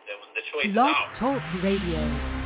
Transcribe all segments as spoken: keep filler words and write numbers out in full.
Blog Talk Radio.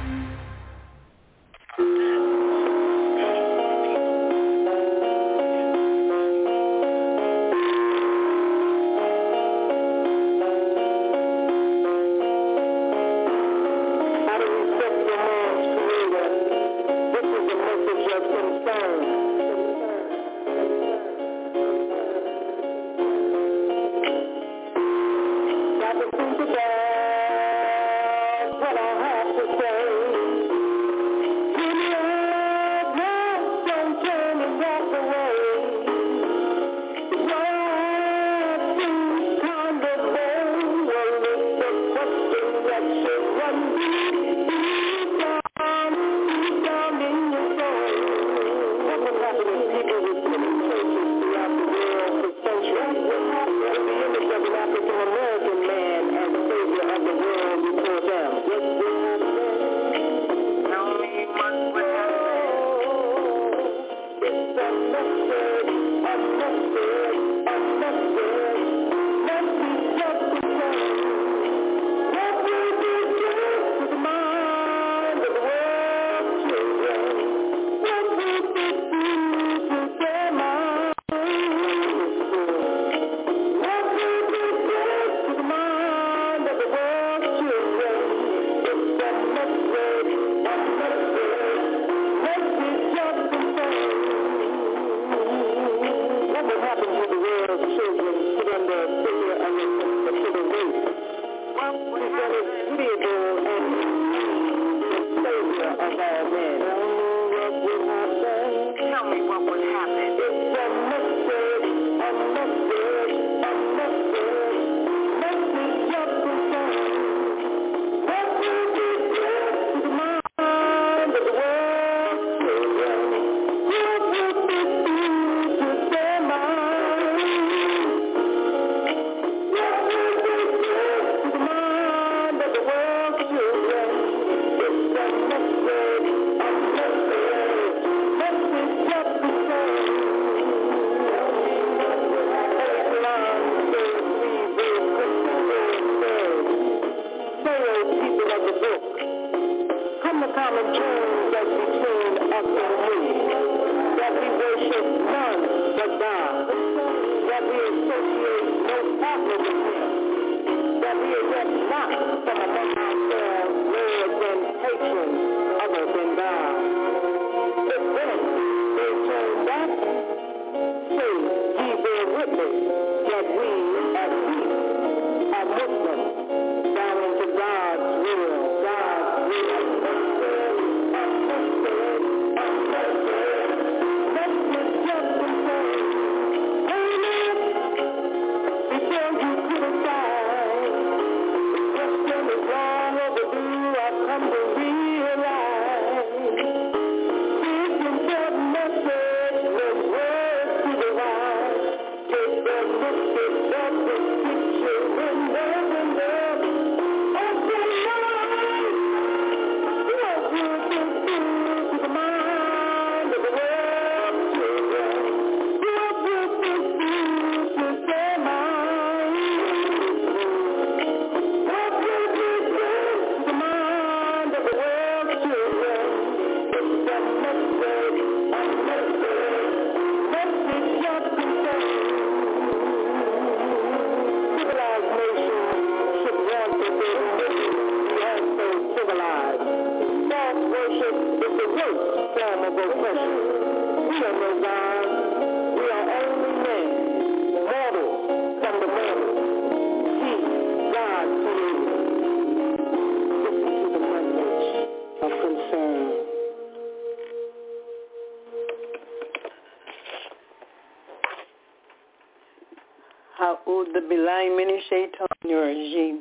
أعوذ بالله من الشيطان الرجيم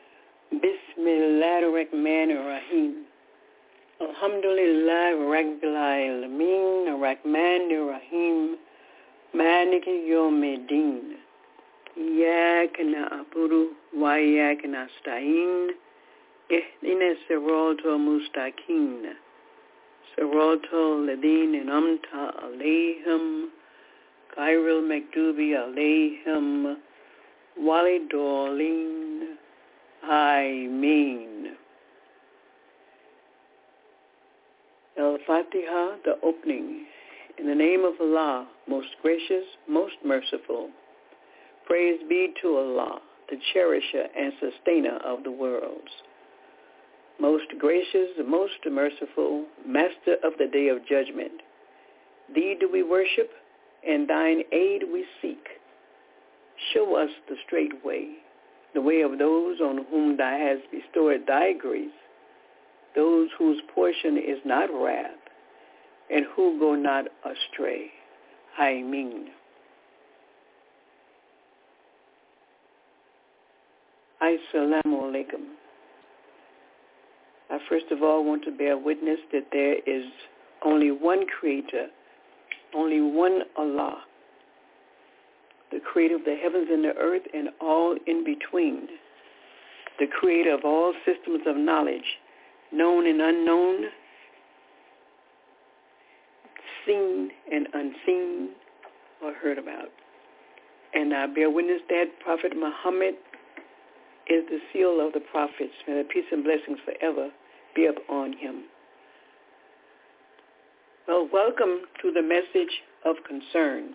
بسم الله الرحمن الرحيم الحمد لله رب العالمين الرحمن الرحيم مالك يوم الدين إياك نعبد وإياك نستعين اهدنا الصراط المستقيم صراط الذين أنعمت عليهم غير المغضوب عليهم ولا الضالين I mean. Al-Fatiha, the opening. In the name of Allah, most gracious, most merciful. Praise be to Allah, the cherisher and sustainer of the worlds. Most gracious, most merciful, master of the day of judgment. Thee do we worship, and thine aid we seek. Show us the straight way, the way of those on whom thou hast bestowed thy grace, those whose portion is not wrath, and who go not astray. I mean. Assalamu alaikum. I first of all want to bear witness that there is only one creator, only one Allah, the creator of the heavens and the earth and all in between, the creator of all systems of knowledge, known and unknown, seen and unseen or heard about. And I bear witness that Prophet Muhammad is the seal of the prophets. May the peace and blessings forever be upon him. Well, welcome to the message of concern.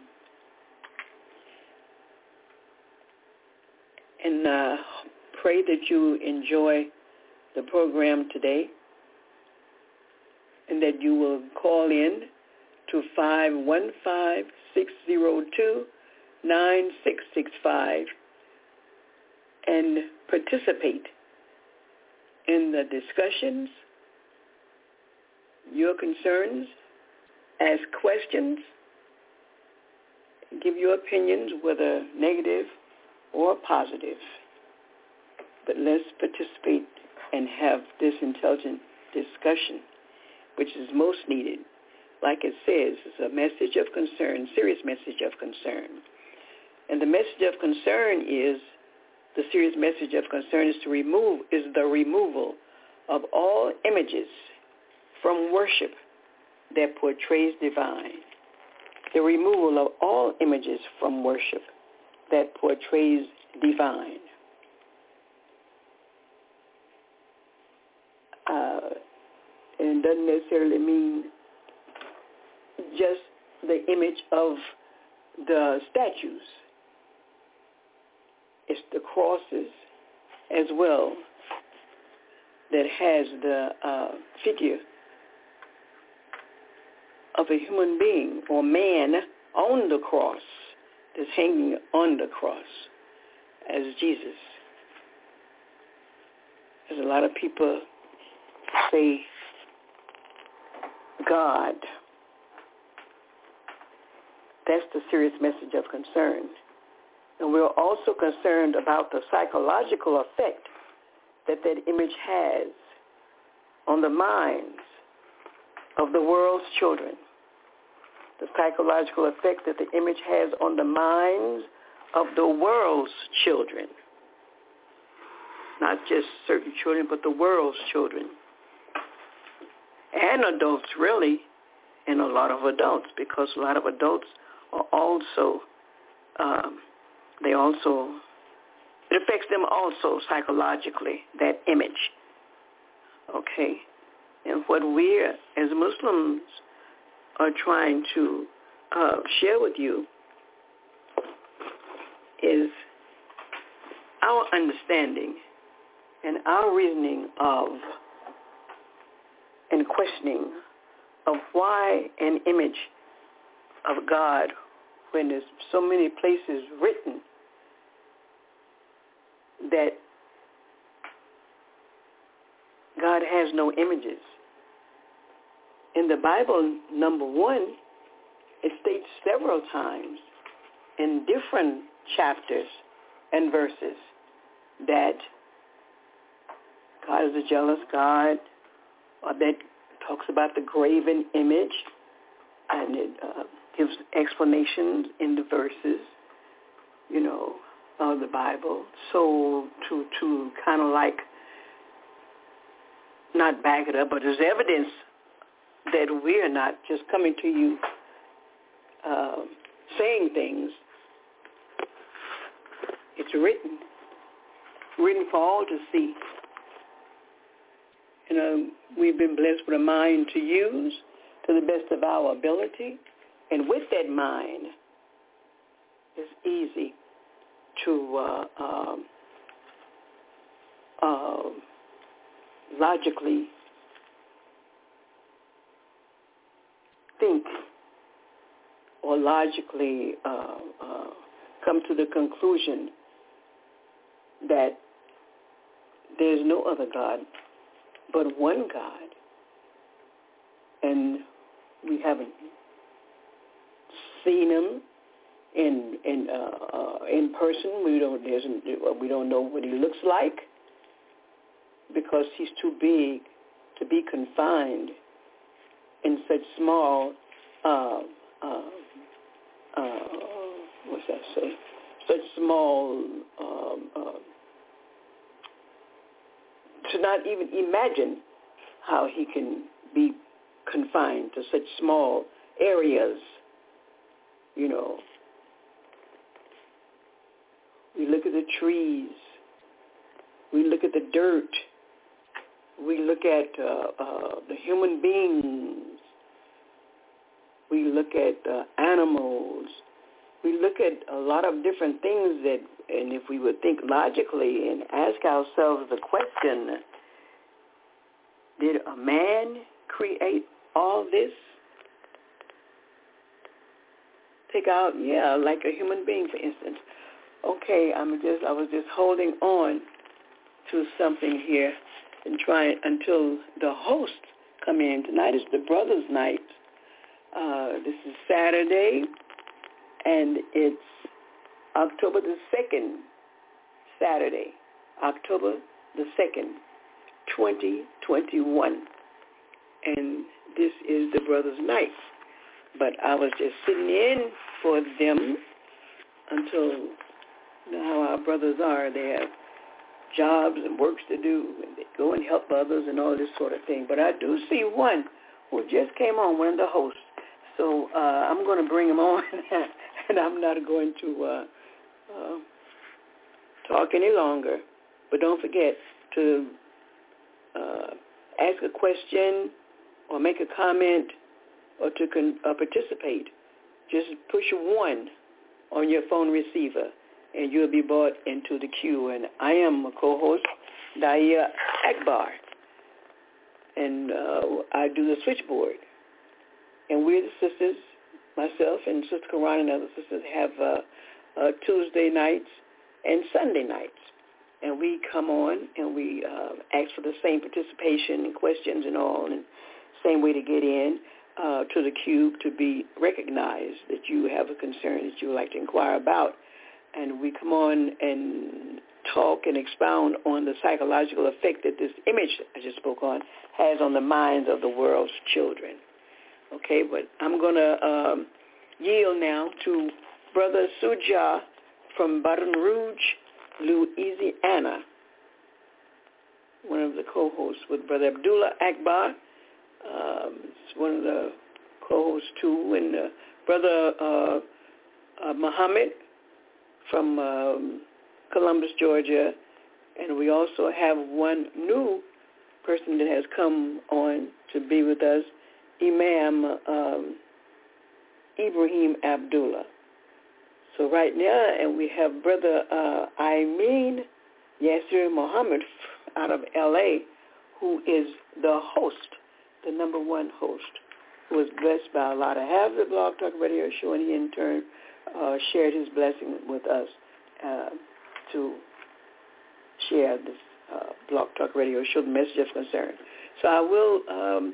And uh, pray that you enjoy the program today and that you will call in to five one five, six zero two, nine six six five and participate in the discussions, your concerns, ask questions, give your opinions, whether negative or positive. But let's participate and have this intelligent discussion, which is most needed. Like it says, it's a message of concern, serious message of concern. And the message of concern is, the serious message of concern is to remove, is the removal of all images from worship that portrays divine. The removal of all images from worship that portrays divine. Uh, and doesn't necessarily mean just the image of the statues. It's the crosses as well that has the uh, figure of a human being or man on the cross, that's hanging on the cross as Jesus. There's a lot of people say God. That's the serious message of concern. And we're also concerned about the psychological effect that that image has on the minds of the world's children. The psychological effect that the image has on the minds of the world's children. Not just certain children, but the world's children. And adults, really, and a lot of adults, because a lot of adults are also, um, they also, it affects them also psychologically, that image. Okay? And what we as Muslims are trying to uh, share with you is our understanding and our reasoning of and questioning of why an image of God, when there's so many places written that God has no images. In the Bible, number one, it states several times in different chapters and verses that God is a jealous God, or that talks about the graven image, and it uh, gives explanations in the verses, you know, of the Bible. So to to kind of like not back it up, but there's evidence that we are not just coming to you uh, saying things. It's written. written for all to see. You know, we've been blessed with a mind to use to the best of our ability. And with that mind, it's easy to uh, um, uh, logically think or logically uh, uh, come to the conclusion that there's no other God but one God, and we haven't seen him in in uh, uh, in person. We don't there's we don't know what he looks like because he's too big to be confined in such small uh, uh, uh, what's that say? Such small um, uh, to not even imagine how he can be confined to such small areas. You know, we look at the trees, we look at the dirt, we look at uh, uh, the human beings, we look at uh, animals, we look at a lot of different things that, and if we would think logically and ask ourselves the question, did a man create all this? Take out, yeah, like a human being, for instance. Okay, I'm just, I was just holding on to something here and trying until the hosts come in. Tonight is the brothers' night. Uh, this is Saturday, and it's October the second, Saturday, October the second, twenty twenty-one. And this is the brothers' night. But I was just sitting in for them until, you know how our brothers are. They have jobs and works to do, and they go and help others and all this sort of thing. But I do see one who just came on, one of the hosts. So uh, I'm going to bring him on, and I'm not going to uh, uh, talk any longer. But don't forget to uh, ask a question or make a comment or to con- uh, participate. Just push one on your phone receiver, and you'll be brought into the queue. And I am a co-host, Daia Akbar, and uh, I do the switchboard. And we're the sisters, myself and Sister Quran and other sisters, have uh, uh, Tuesday nights and Sunday nights. And we come on and we uh, ask for the same participation and questions and all, and same way to get in uh, to the cube to be recognized that you have a concern that you would like to inquire about. And we come on and talk and expound on the psychological effect that this image I just spoke on has on the minds of the world's children. Okay, but I'm going to um, yield now to Brother Suja from Baton Rouge, Louisiana, one of the co-hosts with Brother Abdullah Akbar. Um, it's one of the co-hosts too, and uh, Brother uh, uh, Muhammad from um, Columbus, Georgia, and we also have one new person that has come on to be with us, Imam um, Ibrahim Abdullah. So right now, and we have Brother uh, Amin Yasir Muhammad out of L A, who is the host, the number one host, who was blessed by Allah to have the Blog Talk Radio Show, and he in turn uh, shared his blessing with us uh, to share this uh, Blog Talk Radio Show, the message of concern. So I will um,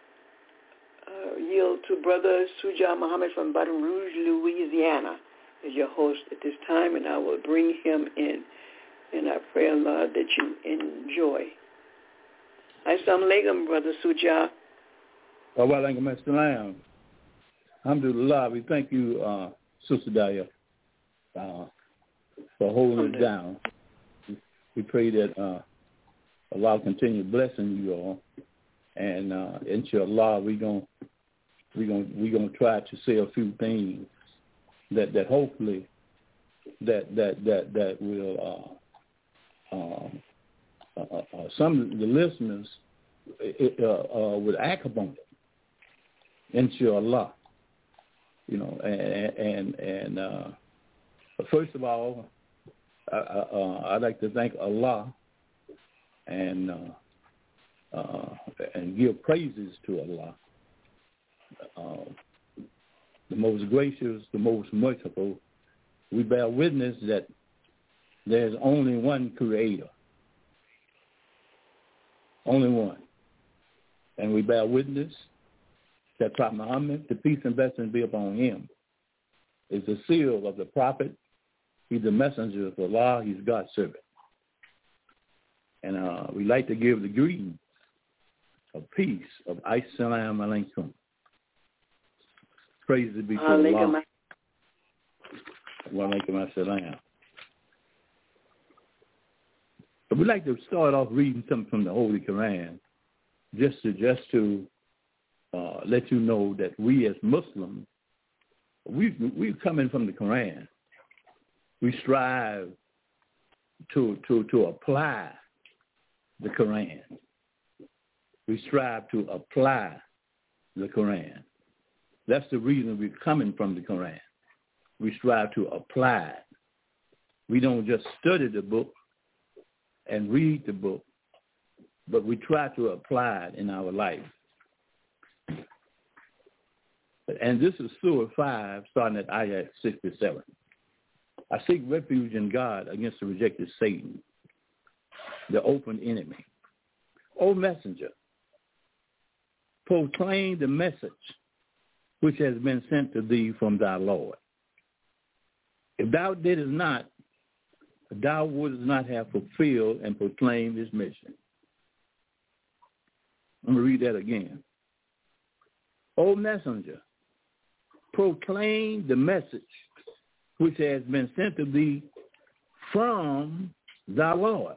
uh, yield to Brother Suja Muhammad from Baton Rouge, Louisiana, as your host at this time, and I will bring him in. And I pray, Allah, that you enjoy. Assalamu alaikum, Brother Suja. Wa alaikum assalam. Alhamdulillah, we thank you, uh, Sister Daia, uh, for holding it down. We pray that uh, Allah continue blessing you all, and uh, inshallah, we're gonna we gonna we gonna try to say a few things that that hopefully that that that that will uh, um, uh, uh, some of the listeners uh, uh, would act upon it, inshallah. You know, and and, and uh, first of all, I, I, uh, I'd like to thank Allah and uh, uh, and give praises to Allah, uh, the most gracious, the most merciful. We bear witness that there's only one Creator, only one, and we bear witness that Prophet Muhammad, the peace and blessings be upon him, is the seal of the prophet. He's the messenger of Allah. He's God's servant. And uh, we like to give the greetings of peace, of Assalamu alaikum. Praise be to Allah. Wa alaikum assalam. But we'd like to start off reading something from the Holy Quran, just to just to uh, let you know that we as Muslims, we we're coming from the Quran. We strive to to to apply the Quran. We strive to apply the Quran. That's the reason we're coming from the Quran. We strive to apply it. We don't just study the book and read the book, but we try to apply it in our life. And this is Surah five, starting at ayat sixty-seven. I seek refuge in God against the rejected Satan, the open enemy. O messenger, proclaim the message which has been sent to thee from thy Lord. If thou didst not, thou wouldst not have fulfilled and proclaimed his mission. I'm going to read that again. O messenger, proclaim the message which has been sent to thee from thy Lord.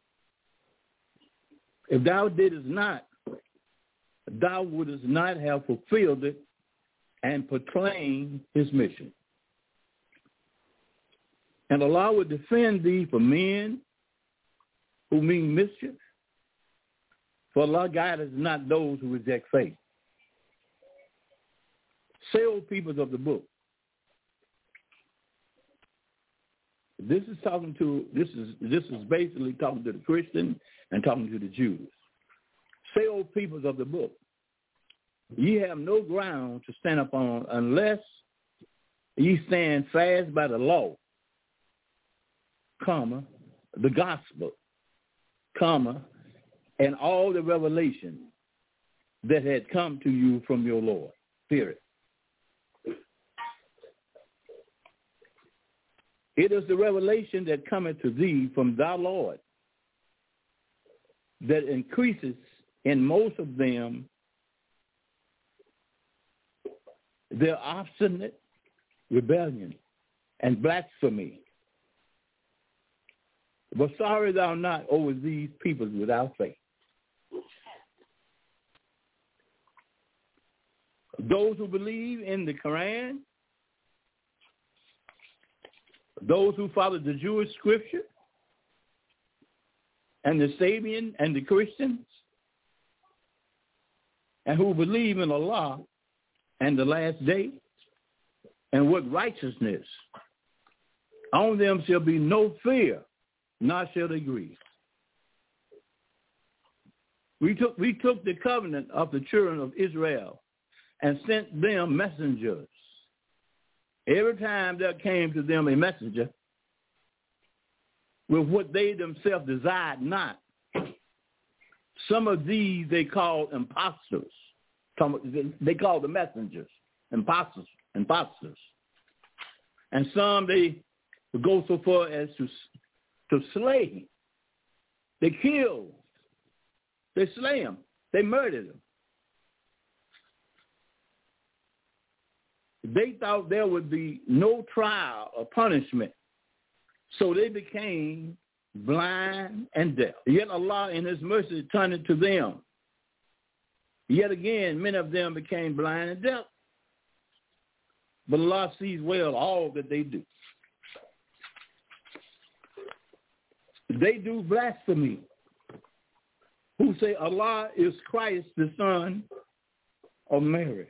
If thou didst not, thou wouldst not have fulfilled it and proclaimed his mission. And Allah will defend thee from men who mean mischief, for Allah guideth not those who reject faith. Say, O peoples of the book, this is talking to this is this is basically talking to the Christian and talking to the Jews. Say, O peoples of the book, ye have no ground to stand upon unless ye stand fast by the law, comma, the gospel, comma, and all the revelation that had come to you from your Lord, period. It is the revelation that cometh to thee from thy Lord that increases in most of them their obstinate rebellion and blasphemy. But sorry thou not over these peoples without faith. Those who believe in the Quran, those who follow the Jewish scripture, and the Sabian and the Christians, and who believe in Allah and the last day, and with righteousness, on them shall be no fear, nor shall they grieve. We took, we took the covenant of the children of Israel and sent them messengers. Every time there came to them a messenger with what they themselves desired not, some of these they called impostors. They called the messengers impostors, impostors. And some they would go so far as to, to slay. They killed. They slay them. They murdered them. They thought there would be no trial or punishment. So they became blind and deaf. Yet Allah in his mercy turned it to them. Yet again, many of them became blind and deaf. But Allah sees well all that they do. They do blasphemy, who say Allah is Christ, the son of Mary.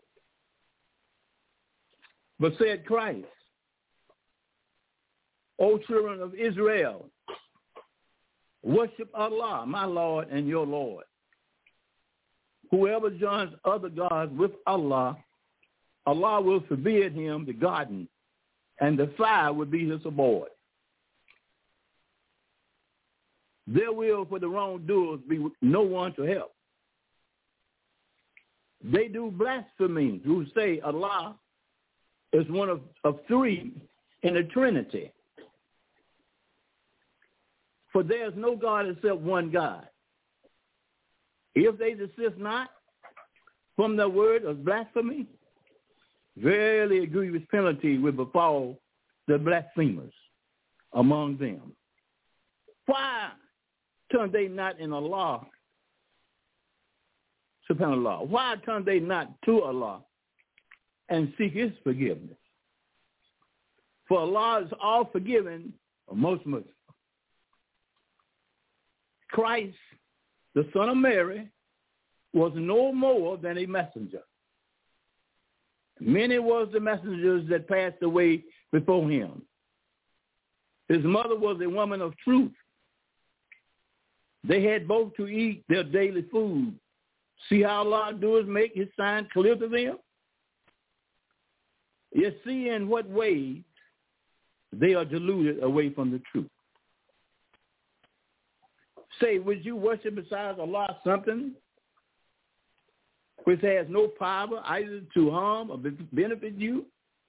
But said Christ, O children of Israel, worship Allah, my Lord and your Lord. Whoever joins other gods with Allah, Allah will forbid him the garden, and the fire will be his abode. There will, for the wrongdoers, be no one to help. They do blasphemy, who say Allah is one of, of three in the Trinity. For there is no God except one God. If they desist not from the word of blasphemy, verily a grievous penalty will befall the blasphemers among them. Why turn they not in Allah, subhanAllah? Why turn they not to Allah and seek his forgiveness? For Allah is all forgiving, or most merciful. Christ, the son of Mary, was no more than a messenger. Many was the messengers that passed away before him. His mother was a woman of truth. They had both to eat their daily food. See how Allah does make his sign clear to them? Yet see in what way they are deluded away from the truth. Say, would you worship besides Allah something which has no power either to harm or benefit you?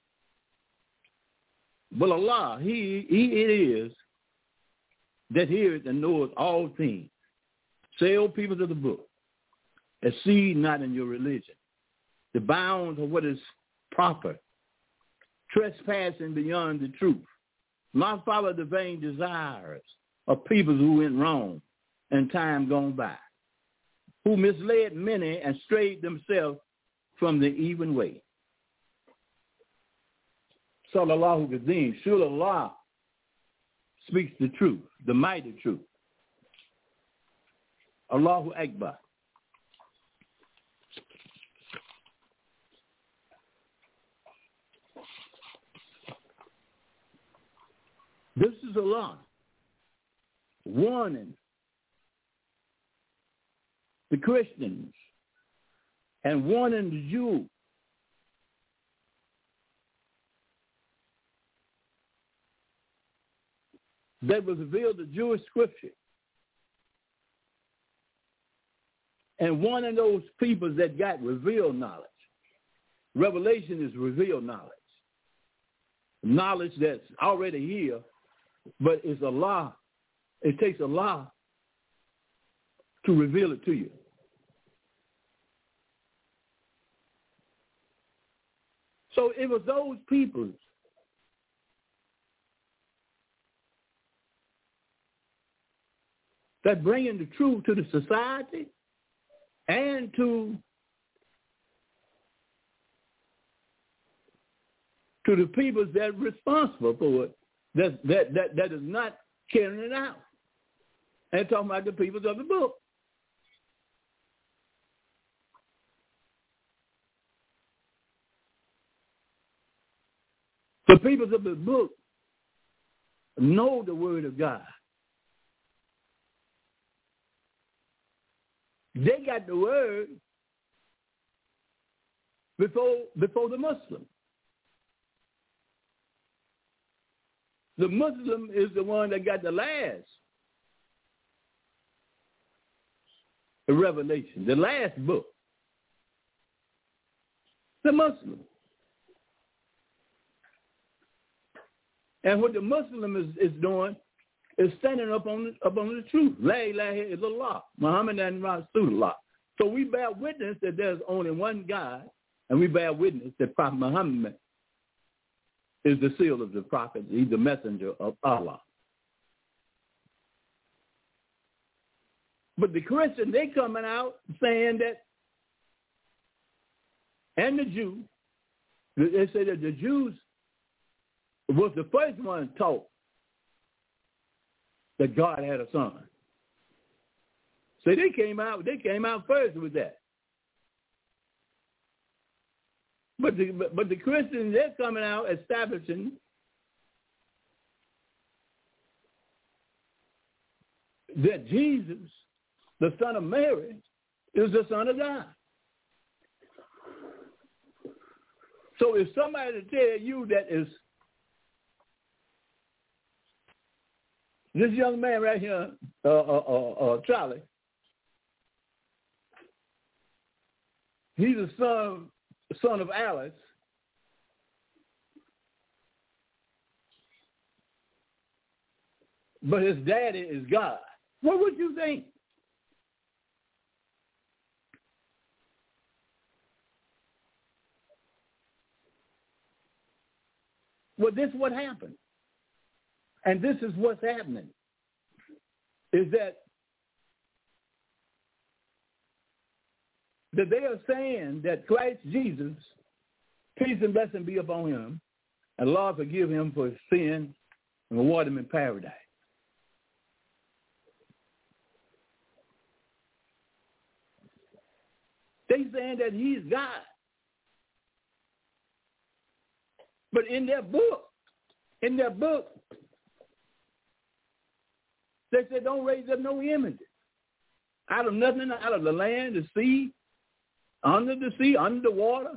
But Allah, he, he it is that heareth and knoweth all things. Say, O people of the book, exceed not in your religion the bounds of what is proper, trespassing beyond the truth. Not follow the vain desires of people who went wrong in time gone by, who misled many and strayed themselves from the even way. Sallallahu Kadeem, surely Allah speaks the truth, the mighty truth. Allahu Akbar. This is Allah warning the Christians and warning the Jews that was revealed the Jewish scripture, and warning those people that got revealed knowledge. Revelation is revealed knowledge. Knowledge that's already here, but it's Allah. It takes Allah to reveal it to you. So it was those peoples that bringing the truth to the society and to to the peoples that are responsible for it, that that that, that is not carrying it out. And talking about the peoples of the book. The peoples of the book know the word of God. They got the word before, before the Muslim. The Muslim is the one that got the last revelation, the last book. The Muslim. And what the Muslim is, is doing is standing up on, up on the truth. La ilaha illallah, Muhammad and Rasulullah. So we bear witness that there's only one God, and we bear witness that Prophet Muhammad is the seal of the prophet. He's the messenger of Allah. But the Christians, they coming out saying that, and the Jew, they say that the Jews was the first one taught that God had a son. So they came out, they came out first with that. But the, but, but the Christians, they're coming out establishing that Jesus, the son of Mary, is the son of God. So if somebody tell you that is this young man right here, uh, uh, uh, uh, Charlie, he's the son, son of Alice, but his daddy is God. What would you think? Well, this is what happened. And this is what's happening, is that, that they are saying that Christ Jesus, peace and blessing be upon him, and Lord forgive him for his sin and reward him in paradise. They saying that he's God. But in their book, in their book, they said don't raise up no images. Out of nothing, out of the land, the sea, under the sea, under the water.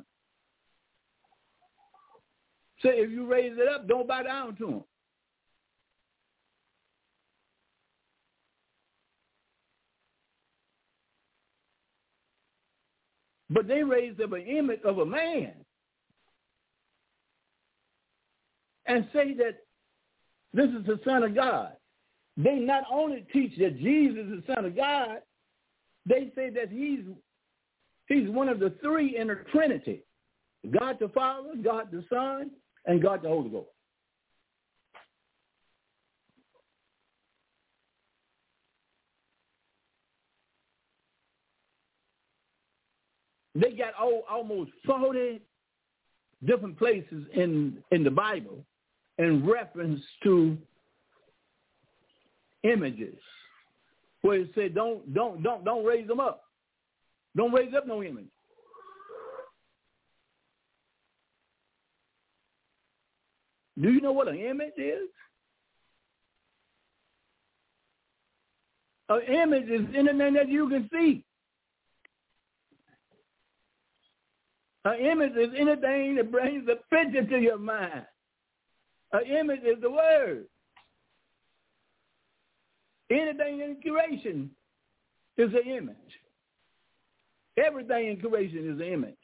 Say if you raise it up, don't bow down to them. But they raised up an image of a man and say that this is the Son of God. They not only teach that Jesus is the Son of God, they say that he's he's one of the three in the Trinity, God the Father, God the Son, and God the Holy Ghost. They got all, almost forty different places in, in the Bible in reference to images, where it said don't don't don't don't raise them up. Don't raise up no image. Do you know what an image is? An image is anything that you can see. An image is anything that brings a picture to your mind. An image is the word. Anything in creation is an image. Everything in creation is an image.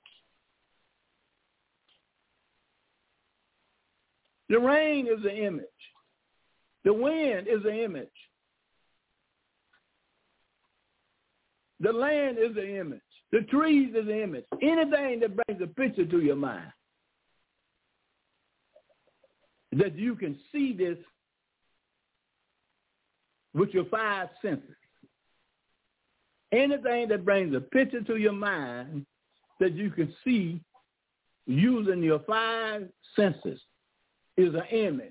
The rain is an image. The wind is an image. The land is an image. The trees is an image. Anything that brings a picture to your mind, that you can see this with your five senses. Anything that brings a picture to your mind that you can see using your five senses is an image.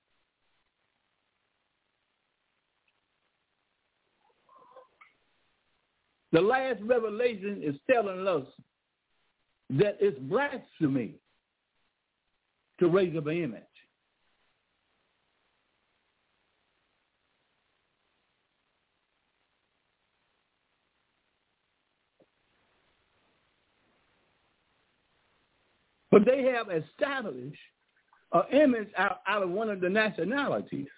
The last revelation is telling us that it's blasphemy to raise up an image. But they have established an image out, out of one of the nationalities.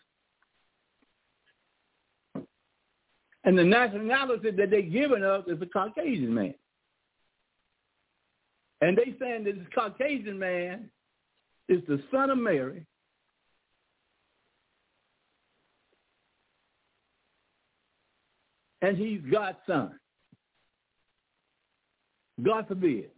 And the nationality that they're giving us is a Caucasian man. And they saying that this Caucasian man is the son of Mary, and he's God's son. God forbid.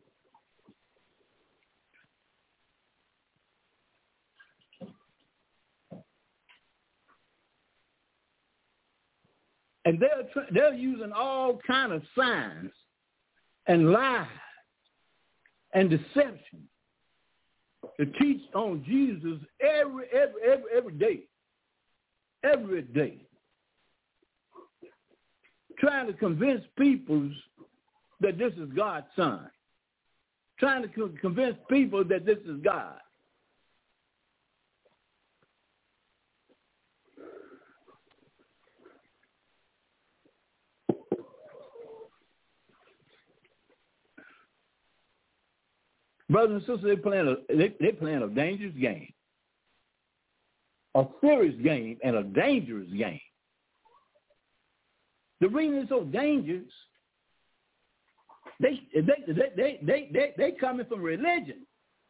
And they're, they're using all kind of signs and lies and deception to teach on Jesus every, every, every, every day. every day, trying to convince people that this is God's son, trying to co- convince people that this is God. Brothers and sisters, they playing a they, they playing a dangerous game, a serious game, and a dangerous game. The reason it's so dangerous, they they they they they they, they coming from religion.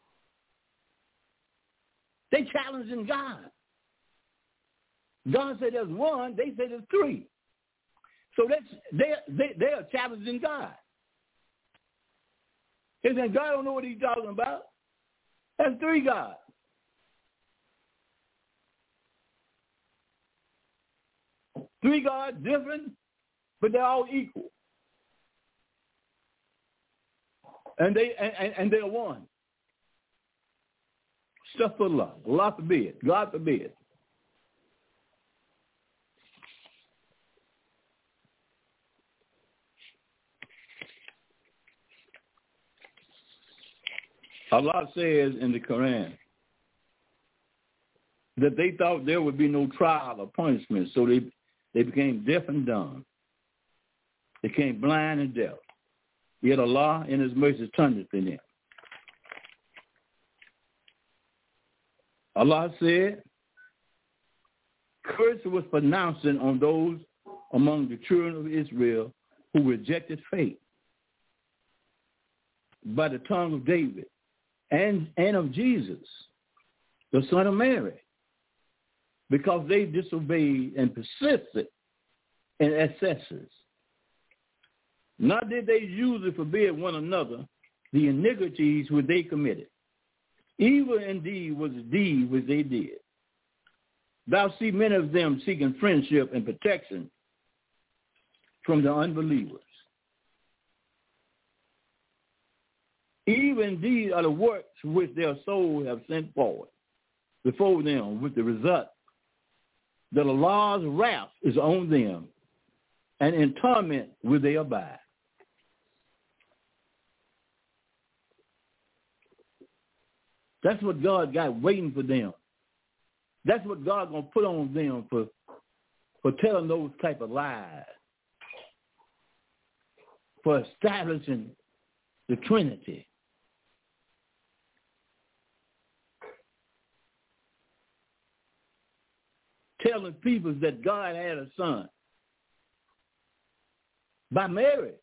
They challenging God. God said there's one. They say there's three. So that's they they they are challenging God. They say God don't know what he's talking about. That's three gods. Three gods, different, but they're all equal. And they and, and they're one. Astaghfirullah. Allah forbid. God forbid. Allah says in the Quran that they thought there would be no trial or punishment, so they, they became deaf and dumb. They became blind and deaf. Yet Allah in his mercy turned it to them. Allah said, curse was pronounced on those among the children of Israel who rejected faith by the tongue of David and, and of Jesus, the son of Mary, because they disobeyed and persisted in excesses. Not did they usually forbid one another the iniquities which they committed. Evil indeed was the deed which they did. Thou see many of them seeking friendship and protection from the unbelievers. Evil indeed are the works which their souls have sent forward before them, with the result that Allah's wrath is on them, and in torment will they abide. That's what God got waiting for them. That's what God going to put on them for, for telling those type of lies, for establishing the Trinity. Telling people that God had a son by Mary.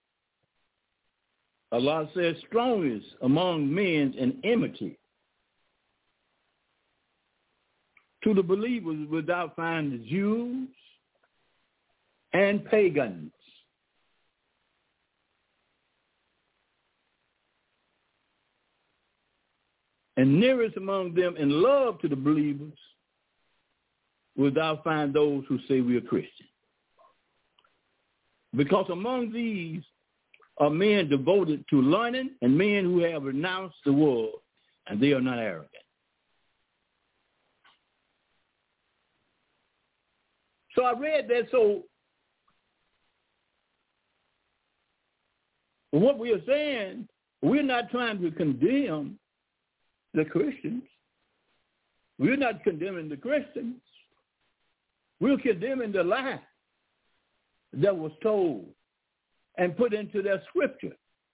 Allah says, strongest among men in enmity to the believers without finding the Jews and pagans. And nearest among them in love to the believers without finding those who say we are Christian. Because among these are men devoted to learning and men who have renounced the world, and they are not arrogant. So I read that, so what we are saying, we're not trying to condemn the Christians. We're not condemning the Christians. We're condemning the lie that was told and put into their scripture.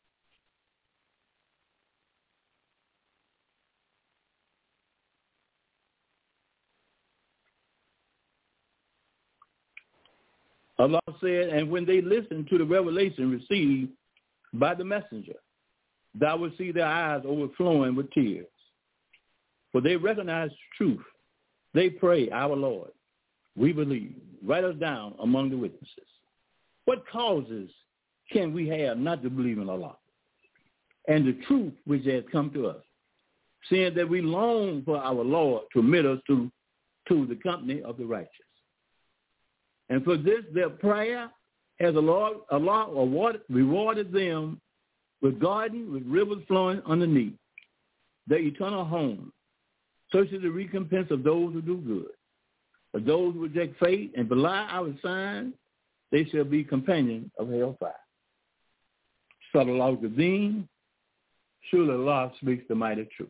Allah said, and when they listened to the revelation received by the messenger, thou will see their eyes overflowing with tears. For they recognize truth. They pray, our Lord, we believe. Write us down among the witnesses. What causes can we have not to believe in Allah and the truth which has come to us, seeing that we long for our Lord to admit us to, to the company of the righteous. And for this, their prayer has Allah, Allah awarded, rewarded them with gardens, with rivers flowing underneath, their eternal home. Such is the recompense of those who do good. But those who reject faith and belie our signs, they shall be companions of hellfire. Sadallahu Kadeem, surely Allah speaks the mighty truth.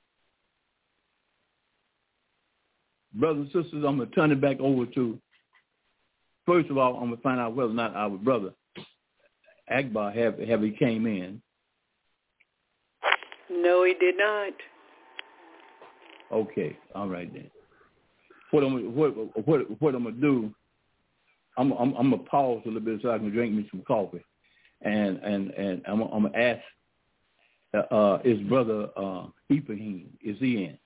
Brothers and sisters, I'm going to turn it back over to, first of all, I'm going to find out whether or not our brother Akbar have, have he came in. No, he did not. Okay, all right then. What I'm what what what I'm gonna do? I'm I'm, I'm gonna pause a little bit so I can drink me some coffee, and and and I'm, I'm gonna ask uh, uh, his brother uh, Ibrahim, is he in?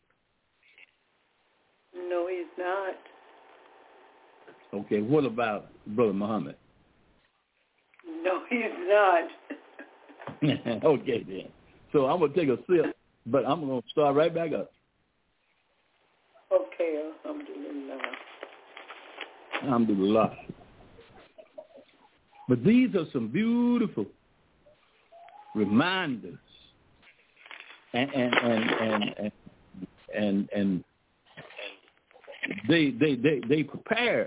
No, he's not. Okay, what about Brother Muhammad? No, he's not. Okay then. So I'm gonna take a sip, but I'm gonna start right back up. Okay, alhamdulillah. Alhamdulillah. But these are some beautiful reminders, and and and and and and, and they they they they prepare us.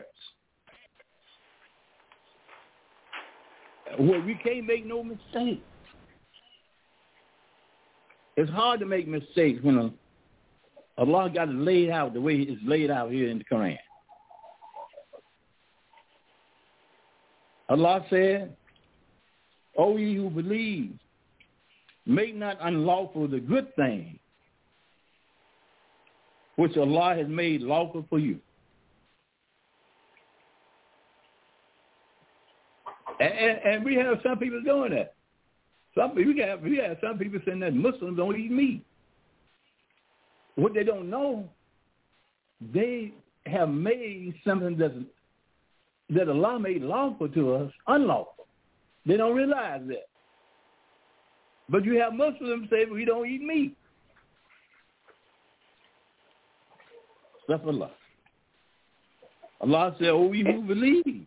Well, we can't make no mistakes. It's hard to make mistakes when a, Allah got it laid out the way it's laid out here in the Quran. Allah said, O ye who believe, make not unlawful the good thing which Allah has made lawful for you. And, and, and we have some people doing that. Some we have we have some people saying that Muslims don't eat meat. What they don't know, they have made something that that Allah made lawful to us unlawful. They don't realize that. But you have Muslims say we don't eat meat. That's Allah. Allah said, "Oh, you who believe,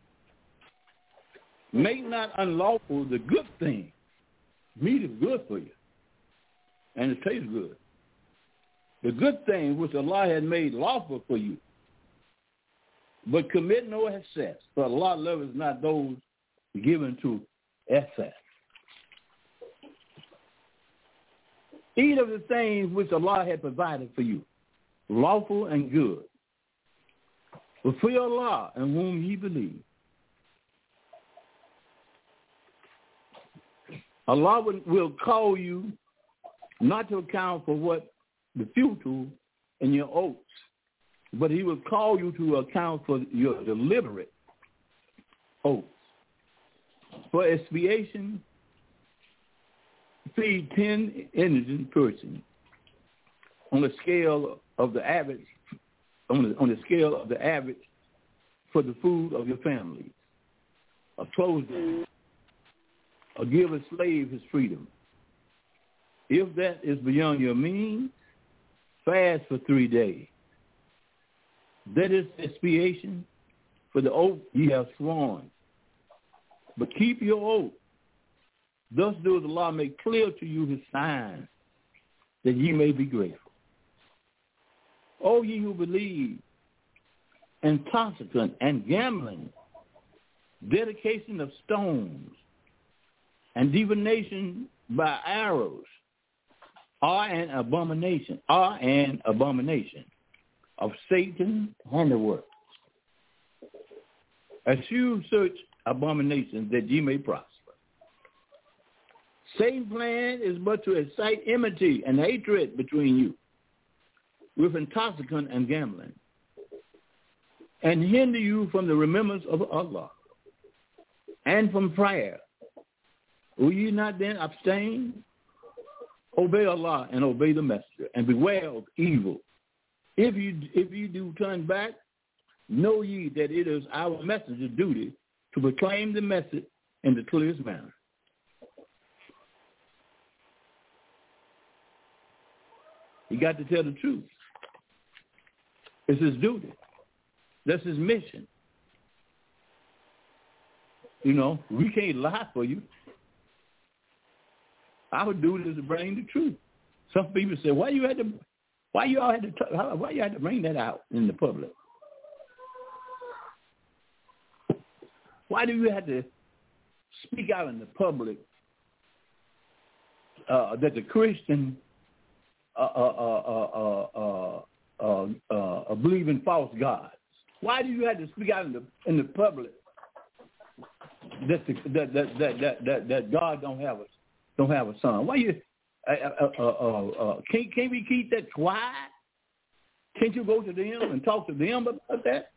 make not unlawful the good thing." Meat is good for you, and it tastes good. The good thing which Allah had made lawful for you, but commit no excess, for Allah loveth not those given to excess. Eat of the things which Allah had provided for you, lawful and good. But fear Allah in whom ye believe. Allah will call you not to account for what the futile in your oaths, but he will call you to account for your deliberate oaths. For expiation, feed ten indigent persons on the scale of the average, on the, on the scale of the average for the food of your family, or clothe them, or give a slave his freedom. If that is beyond your means, fast for three days. That is expiation for the oath ye have sworn. But keep your oath. Thus does Allah make clear to you his signs, that ye may be grateful. O ye who believe, intoxicant and gambling, dedication of stones, and divination by arrows are an abomination, are an abomination of Satan's handiwork. Eschew such abominations that ye may prosper. Satan's plan is but to excite enmity and hatred between you with intoxicant and gambling, and hinder you from the remembrance of Allah and from prayer. Will ye not then abstain? Obey Allah and obey the messenger, and beware of evil. If you if you do turn back, know ye that it is our messenger's duty to proclaim the message in the clearest manner. He got to tell the truth. It's his duty. That's his mission. You know, we can't lie for you. Our duty is to bring the truth. Some people say, "Why you had to? Why you all had to? Why you had to bring that out in the public?" Why do you have to speak out in the public uh, that the Christian uh, uh, uh, uh, uh, uh, uh, believe in false gods? Why do you have to speak out in the in the public that the, that, that, that, that, that, that God don't have a don't have a son? Why you uh, uh, uh, uh, uh, can't can't we keep that quiet? Can't you go to them and talk to them about that?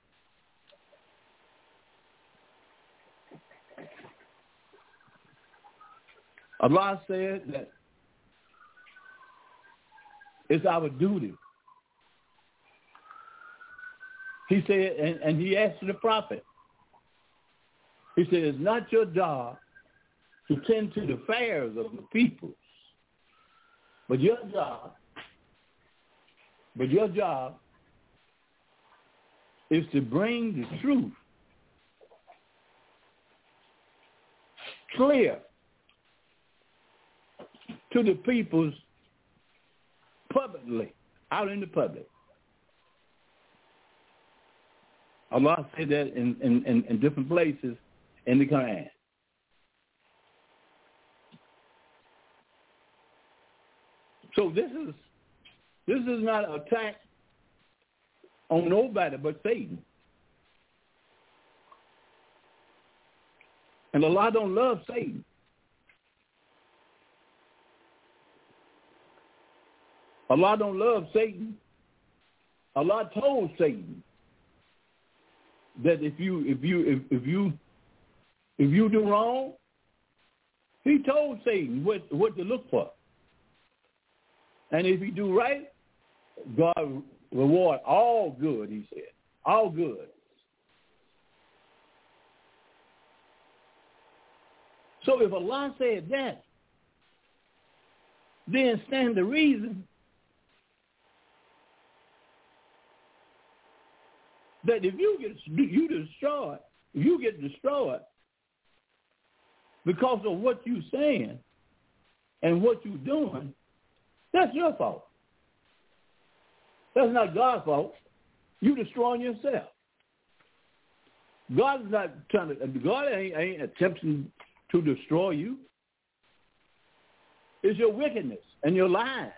Allah said that it's our duty. He said, and, and he asked the prophet, he said, it's not your job to tend to the affairs of the people, but your job, but your job is to bring the truth clear to the peoples publicly, out in the public. Allah said that in, in, in, in different places in the Quran. So this is this is not an attack on nobody but Satan. And Allah don't love Satan. Allah don't love Satan. Allah told Satan that if you if you if, if you if you do wrong, he told Satan what, what to look for. And if you do right, God reward all good, he said. All good. So if Allah said that, then stand the reason that if you get you destroyed, if you get destroyed because of what you're saying and what you're doing, that's your fault. That's not God's fault. You're destroying yourself. God is not trying to. God ain't, ain't attempting to destroy you. It's your wickedness and your lying,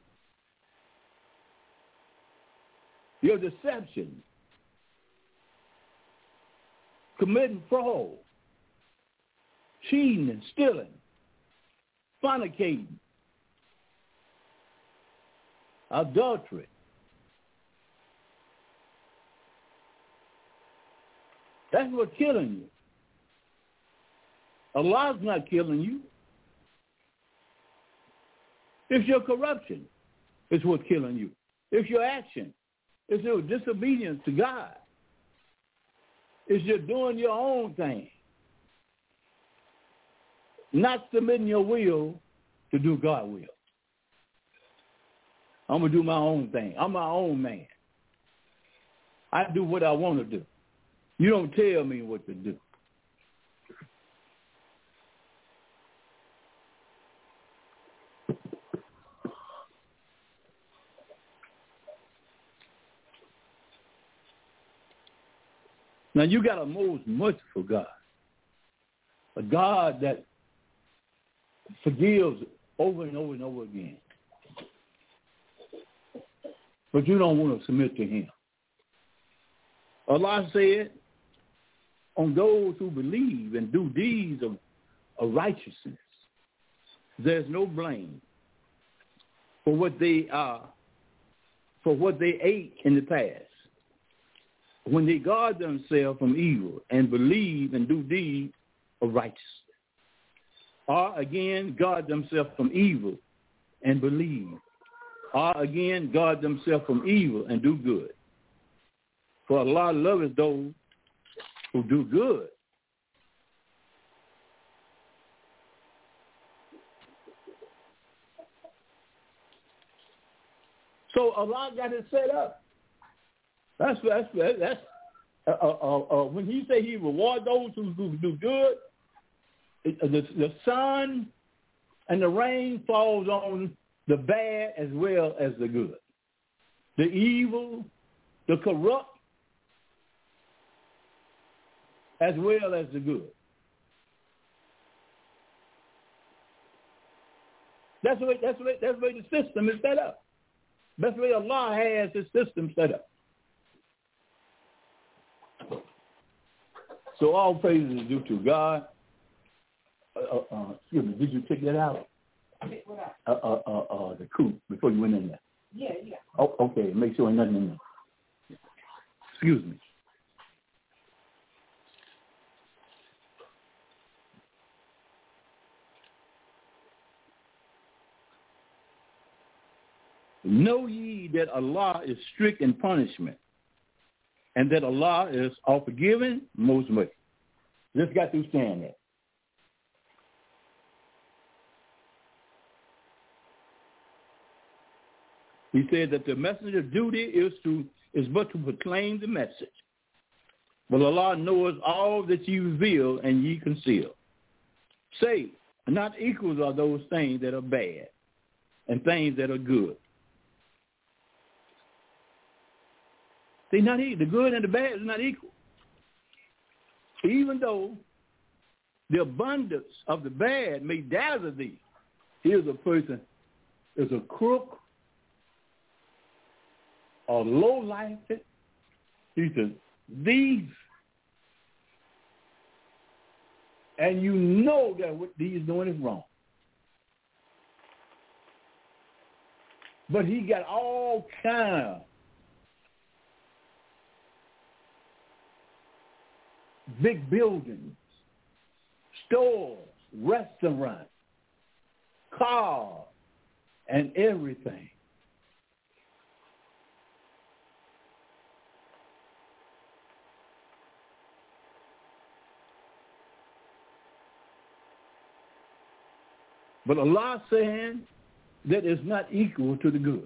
your deception, committing fraud, cheating and stealing, fornicating, adultery. That's what's killing you. Allah's not killing you. It's your corruption is what's killing you. It's your action. It's your disobedience to God. It's you're doing your own thing. Not submitting your will to do God's will. I'm going to do my own thing. I'm my own man. I do what I want to do. You don't tell me what to do. Now you got a most merciful God, a God that forgives over and over and over again. But you don't want to submit to him. Allah said, on those who believe and do deeds of, of righteousness, there's no blame for what they are, for what they ate in the past. When they guard themselves from evil and believe and do deeds of righteousness. Or again, guard themselves from evil and believe. Or again, guard themselves from evil and do good. For Allah loves those who do good. So Allah got it set up. That's that's that's uh, uh, uh, when he say he reward those who, who do good. It, uh, the, the sun and the rain falls on the bad as well as the good, the evil, the corrupt. as well as the good. That's the way, that's the way, that's the way the system is set up. That's the way Allah has his system set up. So all praises is due to God. Uh, uh, excuse me, did you check that out? Uh, uh, uh, uh, the coup before you went in there. Yeah, yeah. Oh, okay. Make sure ain't nothing in there. Excuse me. Know ye that Allah is strict in punishment, and that Allah is all forgiving, most merciful. Just got through saying that. He said that the messenger's duty is to is but to proclaim the message. But Allah knows all that ye reveal and ye conceal. Say, not equals are those things that are bad and things that are good. They're not equal. The good and the bad is not equal. Even though the abundance of the bad may dazzle thee. Here's a person, is a crook, a low life. He's a thief. And you know that what he's doing is wrong. But he got all kind of big buildings, stores, restaurants, cars, and everything. But Allah saying that is not equal to the good.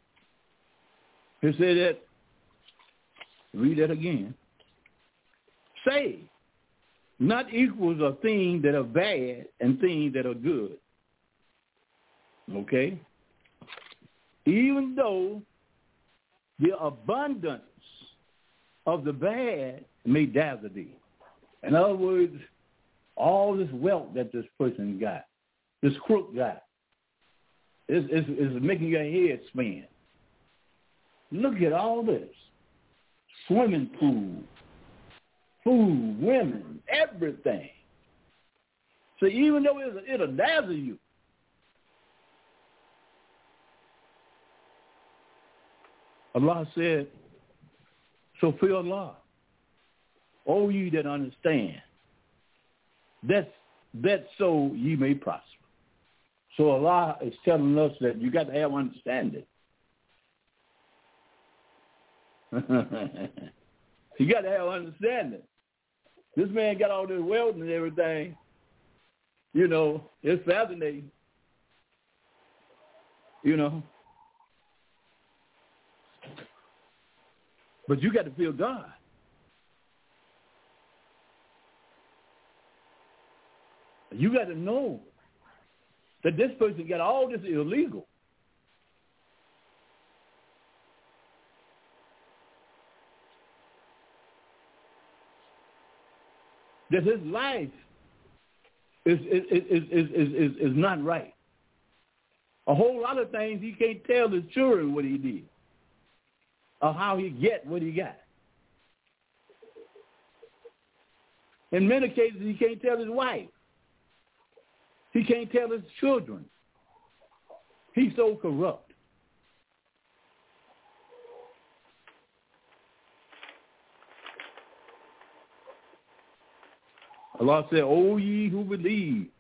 He said that, read that again. Say, not equals are things that are bad and things that are good. Okay? Even though the abundance of the bad may dazzle thee. In other words, all this wealth that this person got, this crook got, is, is, is making your head spin. Look at all this. Swimming pool, food, women, everything. So even though it'll, it'll dazzle you, Allah said, so fear Allah, O ye that understand, that, that so ye may prosper. So Allah is telling us that you got to have understanding. You got to have understanding. This man got all this wealth and everything. You know, it's fascinating. You know. But you got to feel God. You got to know that this person got all this illegal. That his life is is, is, is, is, is is not right. A whole lot of things he can't tell his children what he did or how he get what he got. In many cases, he can't tell his wife. He can't tell his children. He's so corrupt. Allah said, O ye who believe,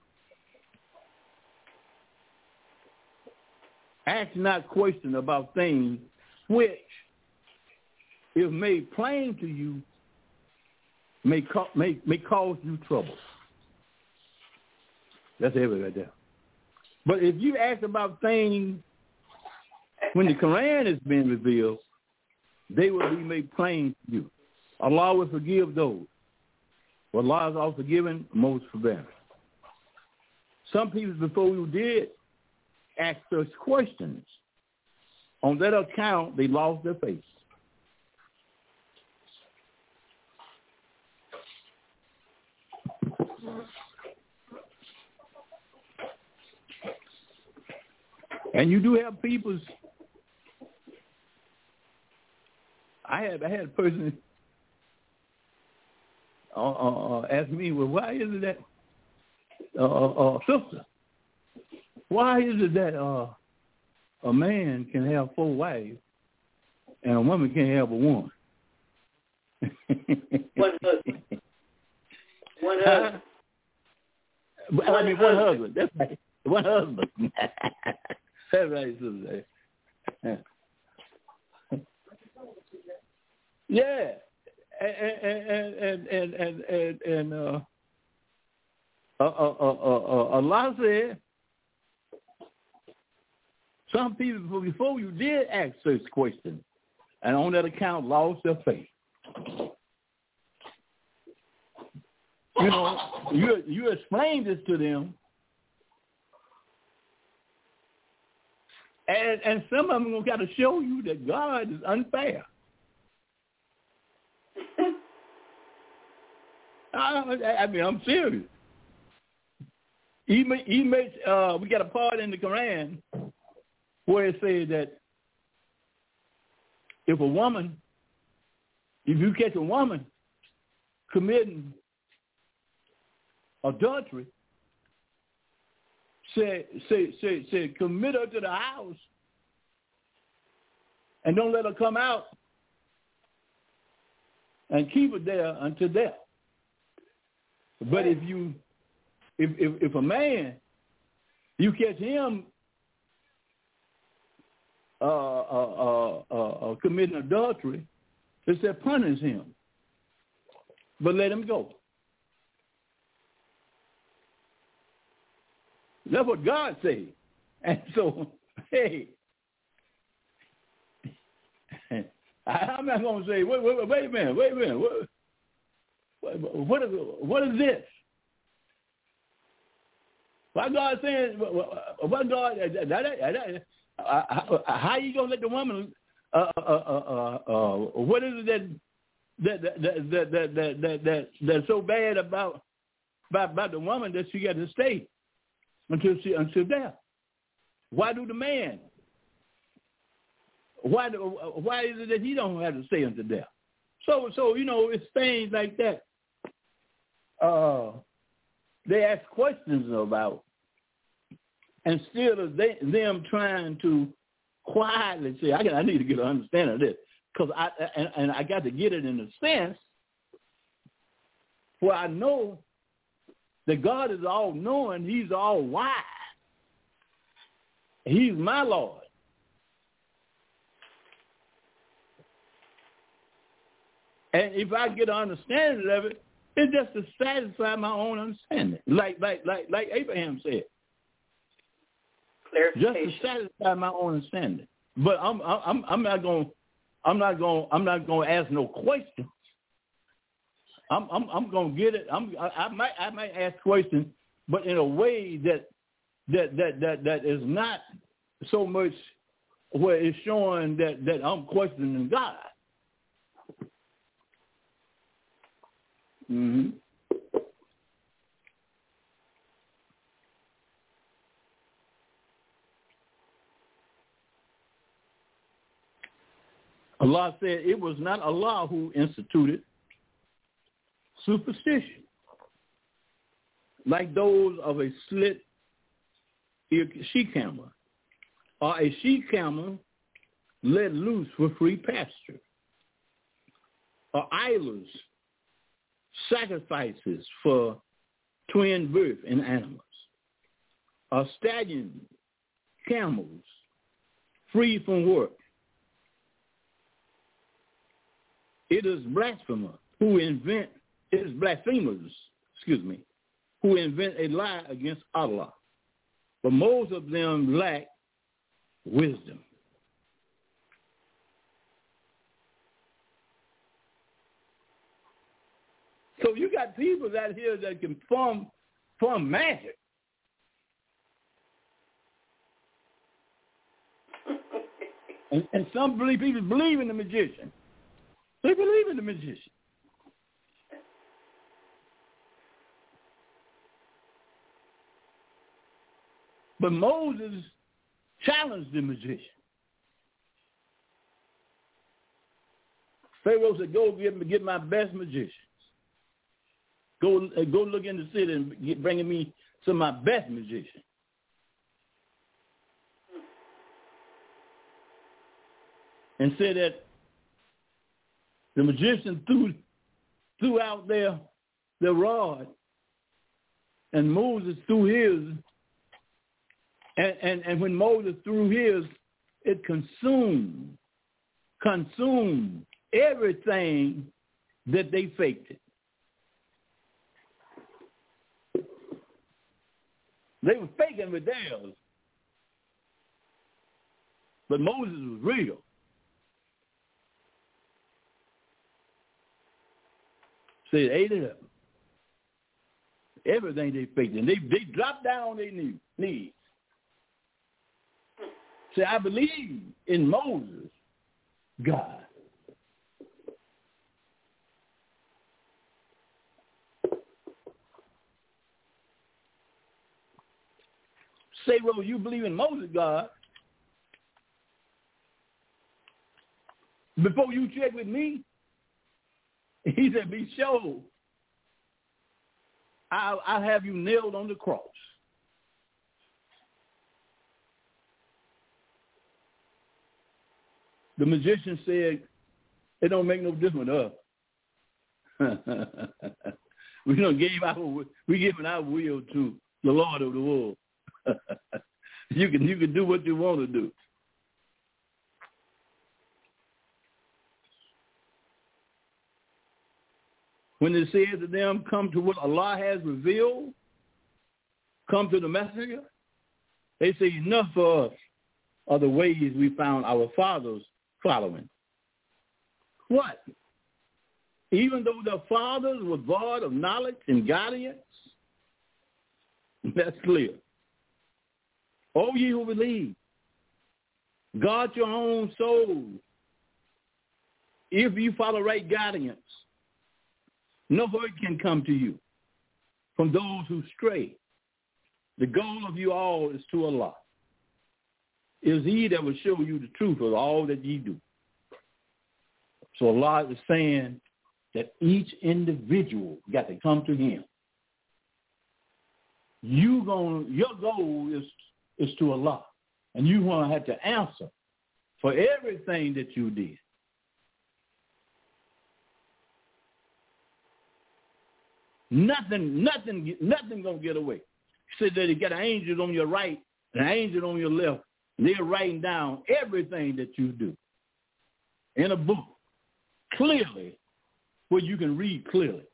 ask not question about things which, if made plain to you, may, ca- may, may cause you trouble. That's everything right there. But if you ask about things when the Quran is being revealed, they will be made plain to you. Allah will forgive those. But Allah is all forgiving, most forbearing. Some people before you did ask such questions. On that account, they lost their faith. And you do have people's. I had I had a person uh, uh, uh, ask me, well, why is it that uh, uh, uh, sister? Why is it that uh, a man can have four wives and a woman can't have a one? One husband. One husband. Uh, I mean, one husband. That's right. One husband. That's right, sister. Yeah, and and and and and and, and uh, uh, uh, uh, uh, Allah said some people before you did ask such questions, and on that account lost their faith. You know, you you explain this to them, and and some of them got to show you that God is unfair. I, I mean, I'm serious. He may, he makes. Uh, we got a part in the Quran where it says that if a woman, if you catch a woman committing adultery, say say say say commit her to the house and don't let her come out and keep her there until death. But if you, if, if if a man, you catch him uh, uh, uh, uh, committing adultery, it said punish him, but let him go. That's what God said. And so, hey, I'm not going to say, wait, wait, wait a minute, wait a minute. What, what, is, what is this? Why God saying, what God, how you going to let the woman, uh, uh, uh, uh, uh, what is it that, that, that, that, that, that, that, that, that's so bad about, about, about the woman that she got to stay until she, until death? Why do the man? Why do, why is it that he don't have to stay until death? So, so you know, it's things like that. Uh, they ask questions about, instead of they, them trying to quietly say, I, I need to get an understanding of this, because I and, and I got to get it in a sense where I know that God is all knowing, He's all wise, He's my Lord. And if I get an understanding of it, it's just to satisfy my own understanding, like like like like Abraham said, just to satisfy my own understanding. But I'm I'm I'm not going I'm not going I'm not going to ask no questions. I'm I'm I'm going to get it. I'm I, I might I might ask questions, but in a way that that that that that is not so much where it's showing that that I'm questioning God. Mm-hmm. Allah said it was not Allah who instituted superstition, like those of a slit she-camel, or a she-camel let loose for free pasture, or idols, sacrifices for twin birth in animals, or stallion camels free from work. It is blasphemers who invent, it is blasphemers, excuse me, who invent a lie against Allah. But most of them lack wisdom. So you got people out here that can form, form magic. and, and some believe, people believe in the magician. They believe in the magician. But Moses challenged the magician. Pharaoh said, go get, get my best magicians. Go, uh, go look in the city and get, bring me some of my best magicians. And said that the magician threw, threw out their, their rod, and Moses threw his, and, and, and when Moses threw his, it consumed, consumed everything that they faked it. They were faking with theirs, but Moses was real. Said ate it up. Everything they faked, and they they dropped down on their knees. knees. Say, I believe in Moses, God. Say, well, you believe in Moses, God. Before you check with me, he said, be sure I'll, I'll have you nailed on the cross. The magician said, it don't make no difference to us. we don't gave our we giving our will to the Lord of the world. you can you can do what you want to do. When it says to them, come to what Allah has revealed, come to the messenger, they say, enough for us are the ways we found our fathers following. What? Even though their fathers were void of knowledge and guidance? That's clear. O ye who believe, guard your own soul. If you follow right guidance, no hurt can come to you from those who stray. The goal of you all is to Allah. It is he that will show you the truth of all that ye do. So Allah is saying that each individual got to come to him. You going your goal is is to Allah, and you want to have to answer for everything that you did. Nothing, nothing, nothing gonna get away. He said that he got angels on your right and angels on your left. And they're writing down everything that you do in a book, clearly, where you can read clearly.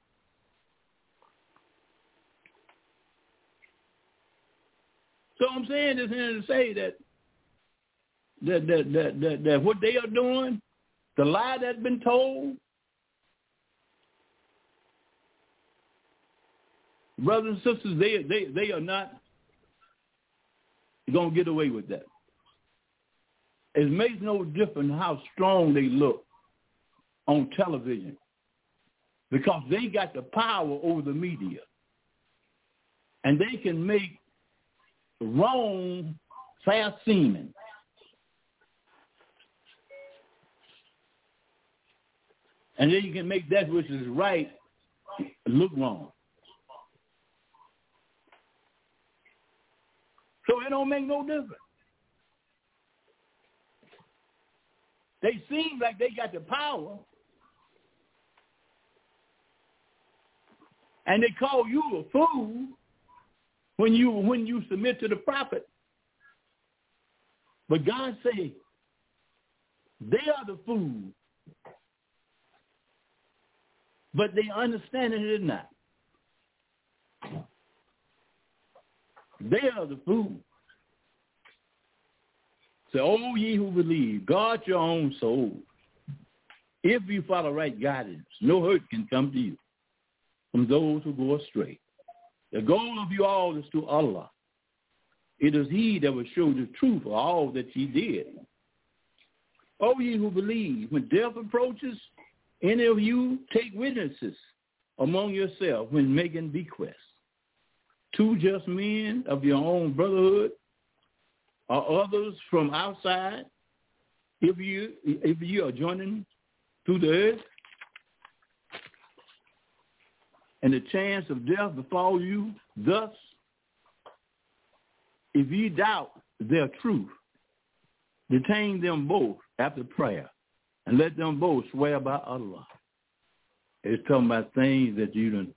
So I'm saying this here to say that that, that that that that what they are doing, the lie that's been told, brothers and sisters, they they they are not gonna get away with that. It makes no difference how strong they look on television, because they got the power over the media, and they can make wrong fast seeming. And then you can make that which is right look wrong. So it don't make no difference. They seem like they got the power, and they call you a fool when you when you submit to the prophet. But God say they are the fools, but they understand it not. They are the fools. So, O ye who believe, guard your own soul. If you follow right guidance, no hurt can come to you from those who go astray. The goal of you all is to Allah. It is he that will show the truth of all that ye did. O ye who believe, when death approaches, any of you take witnesses among yourselves when making bequests. Two just men of your own brotherhood, or others from outside, if you if you are joining through the earth, and the chance of death befall you thus, if you doubt their truth, detain them both after prayer, and let them both swear by Allah. It's talking about things that you done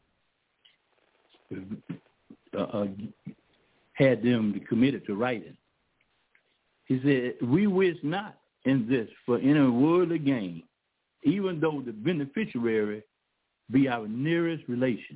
uh, uh, had them committed to writing. He said, we wish not in this for any worldly gain, even though the beneficiary be our nearest relation,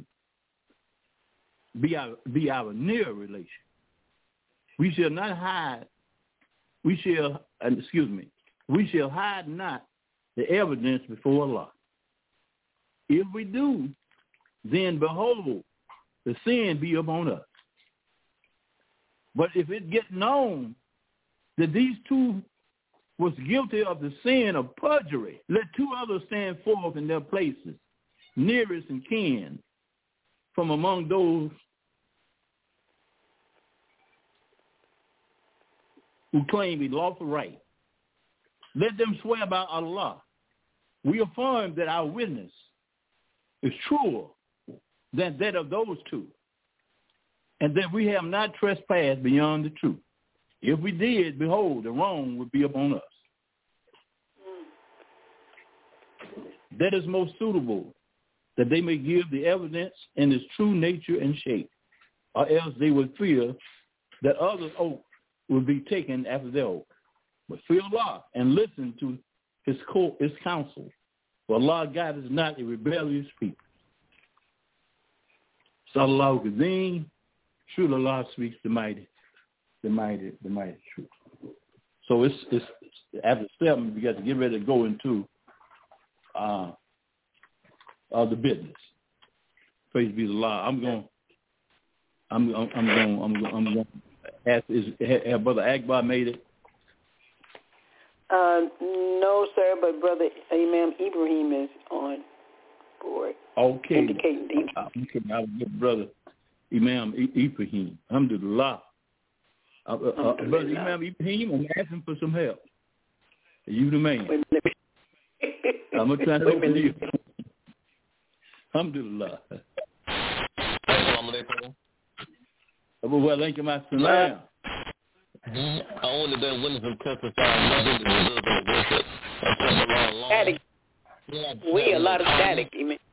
be our, be our near relation. We shall not hide, we shall, uh, excuse me, we shall hide not the evidence before Allah. If we do, then behold, the sin be upon us. But if it get known that these two was guilty of the sin of perjury, let two others stand forth in their places, nearest and kin, from among those who claim a lawful right. Let them swear by Allah. We affirm that our witness is truer than that of those two, and that we have not trespassed beyond the truth. If we did, behold, the wrong would be upon us. That is most suitable, that they may give the evidence in its true nature and shape, or else they would fear that others' oath would be taken after their oath. But fear Allah and listen to his, co- his counsel, for Allah God is not a rebellious people. Sallallahu Kazeem, truly Allah speaks the mighty, the mighty, the mighty truth. So it's, it's, it's after seven, we got to get ready to go into uh, uh, the business. Praise be to Allah. I'm going, I'm, I'm, I'm going, I'm going, I'm going to ask, is, have Brother Akbar made it? Uh, no, sir, but Brother Imam Ibrahim is on board. Okay. Indicating the okay. I will give Brother Imam Ibrahim. Alhamdulillah. Uh, uh, uh, Brother Imam Ibrahim, I'm asking for some help. Are you the man? I'm going to try to help you. Alhamdulillah. Assalamu alaikum. Abu Walaikum Assalam. I only been witness and testifying nothing to deserve the worship. Static. Yeah, we a lot of static, you mean?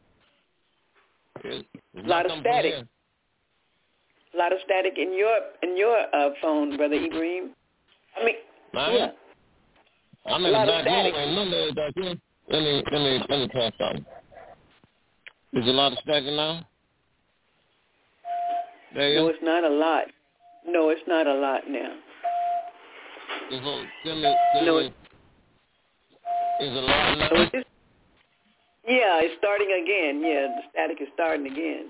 A lot of static. A lot of static in your in your uh, phone, Brother Ibrahim. I mean, Mine? yeah. I'm a in lot the of back room. static. Ain't none of that back here. Let me let me let me try something. Is a lot of static now? There No, you it's not a lot. No, it's not a lot now. Is a, give me, give No, me, is a lot now? So it's just, yeah, it's starting again. Yeah, the static is starting again.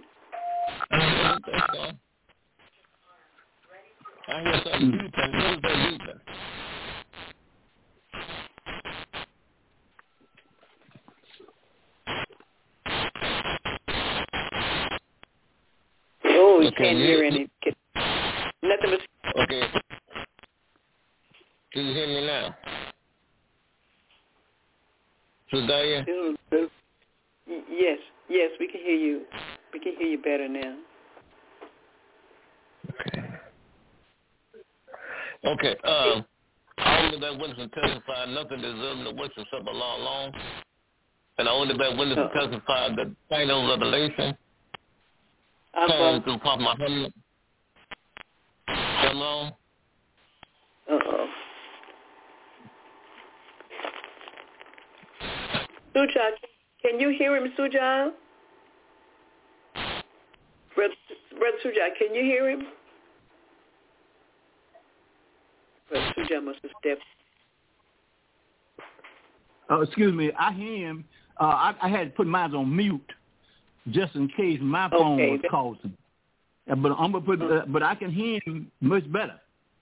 I hear something beeping. What is that beeping? Oh, you Okay, can't you- hear any. Can, nothing but. Okay. Can you hear me now? Sudaya? Yes, yes, we can hear you. We can hear you better now. Okay. Okay. Um, I only bear witness and testify nothing deserving of worship except Allah alone. And I only bear witness and Uh-oh. testify the final revelation Uh-huh. came through Prophet Muhammad. Shalom. Uh-oh. Suja, can you hear him, Suja? Brother, Brother Suja, can you hear him? Brother Suja must have stepped. Oh, excuse me. I hear him. Uh, I, I had to put mine on mute just in case my phone Okay. was causing. Uh, But I'm gonna put. Uh, but I can hear him much better.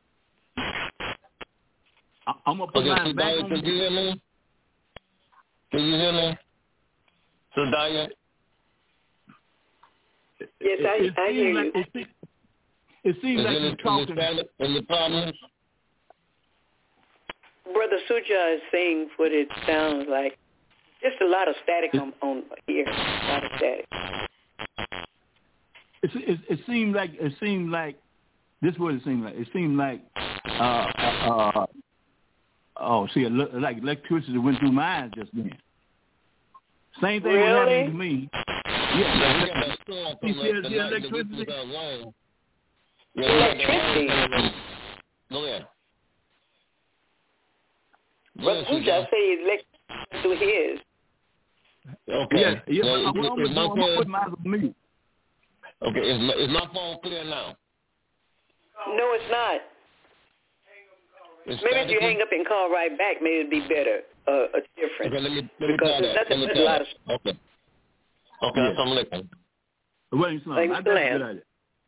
I, I'm gonna put Okay, mine back Sudaya, on. can you hear me? Can you hear me? Sudaya? Yes, I, it, I it hear seems you. like, it, se- it seems Is like any, you're talking. any, any problems? Brother Suja is saying what it sounds like. Just a lot of static on, on here. A lot of static. It, it, it seemed like it seemed like this is what it seemed like. It seemed like uh, uh, oh, see, it looked like electricity went through mine just then. Same thing really? was happening to me. Yeah, yeah. He says the electricity. Electricity. Go ahead. Brother Suja said electricity through his. Okay. Yeah, yeah. Well, I'm, I'm, I'm, I'm gonna put mine on mute. Okay, is my, is my phone clear now? No, it's not. It's maybe static. if you hang up and call right back, maybe it'd be better. Uh, a difference. Okay, let me, let me because try there's that. nothing Let me but a lot of. Okay. Okay, Yeah. that's what I'm looking. Wait, son. Thanks I for that's a good idea.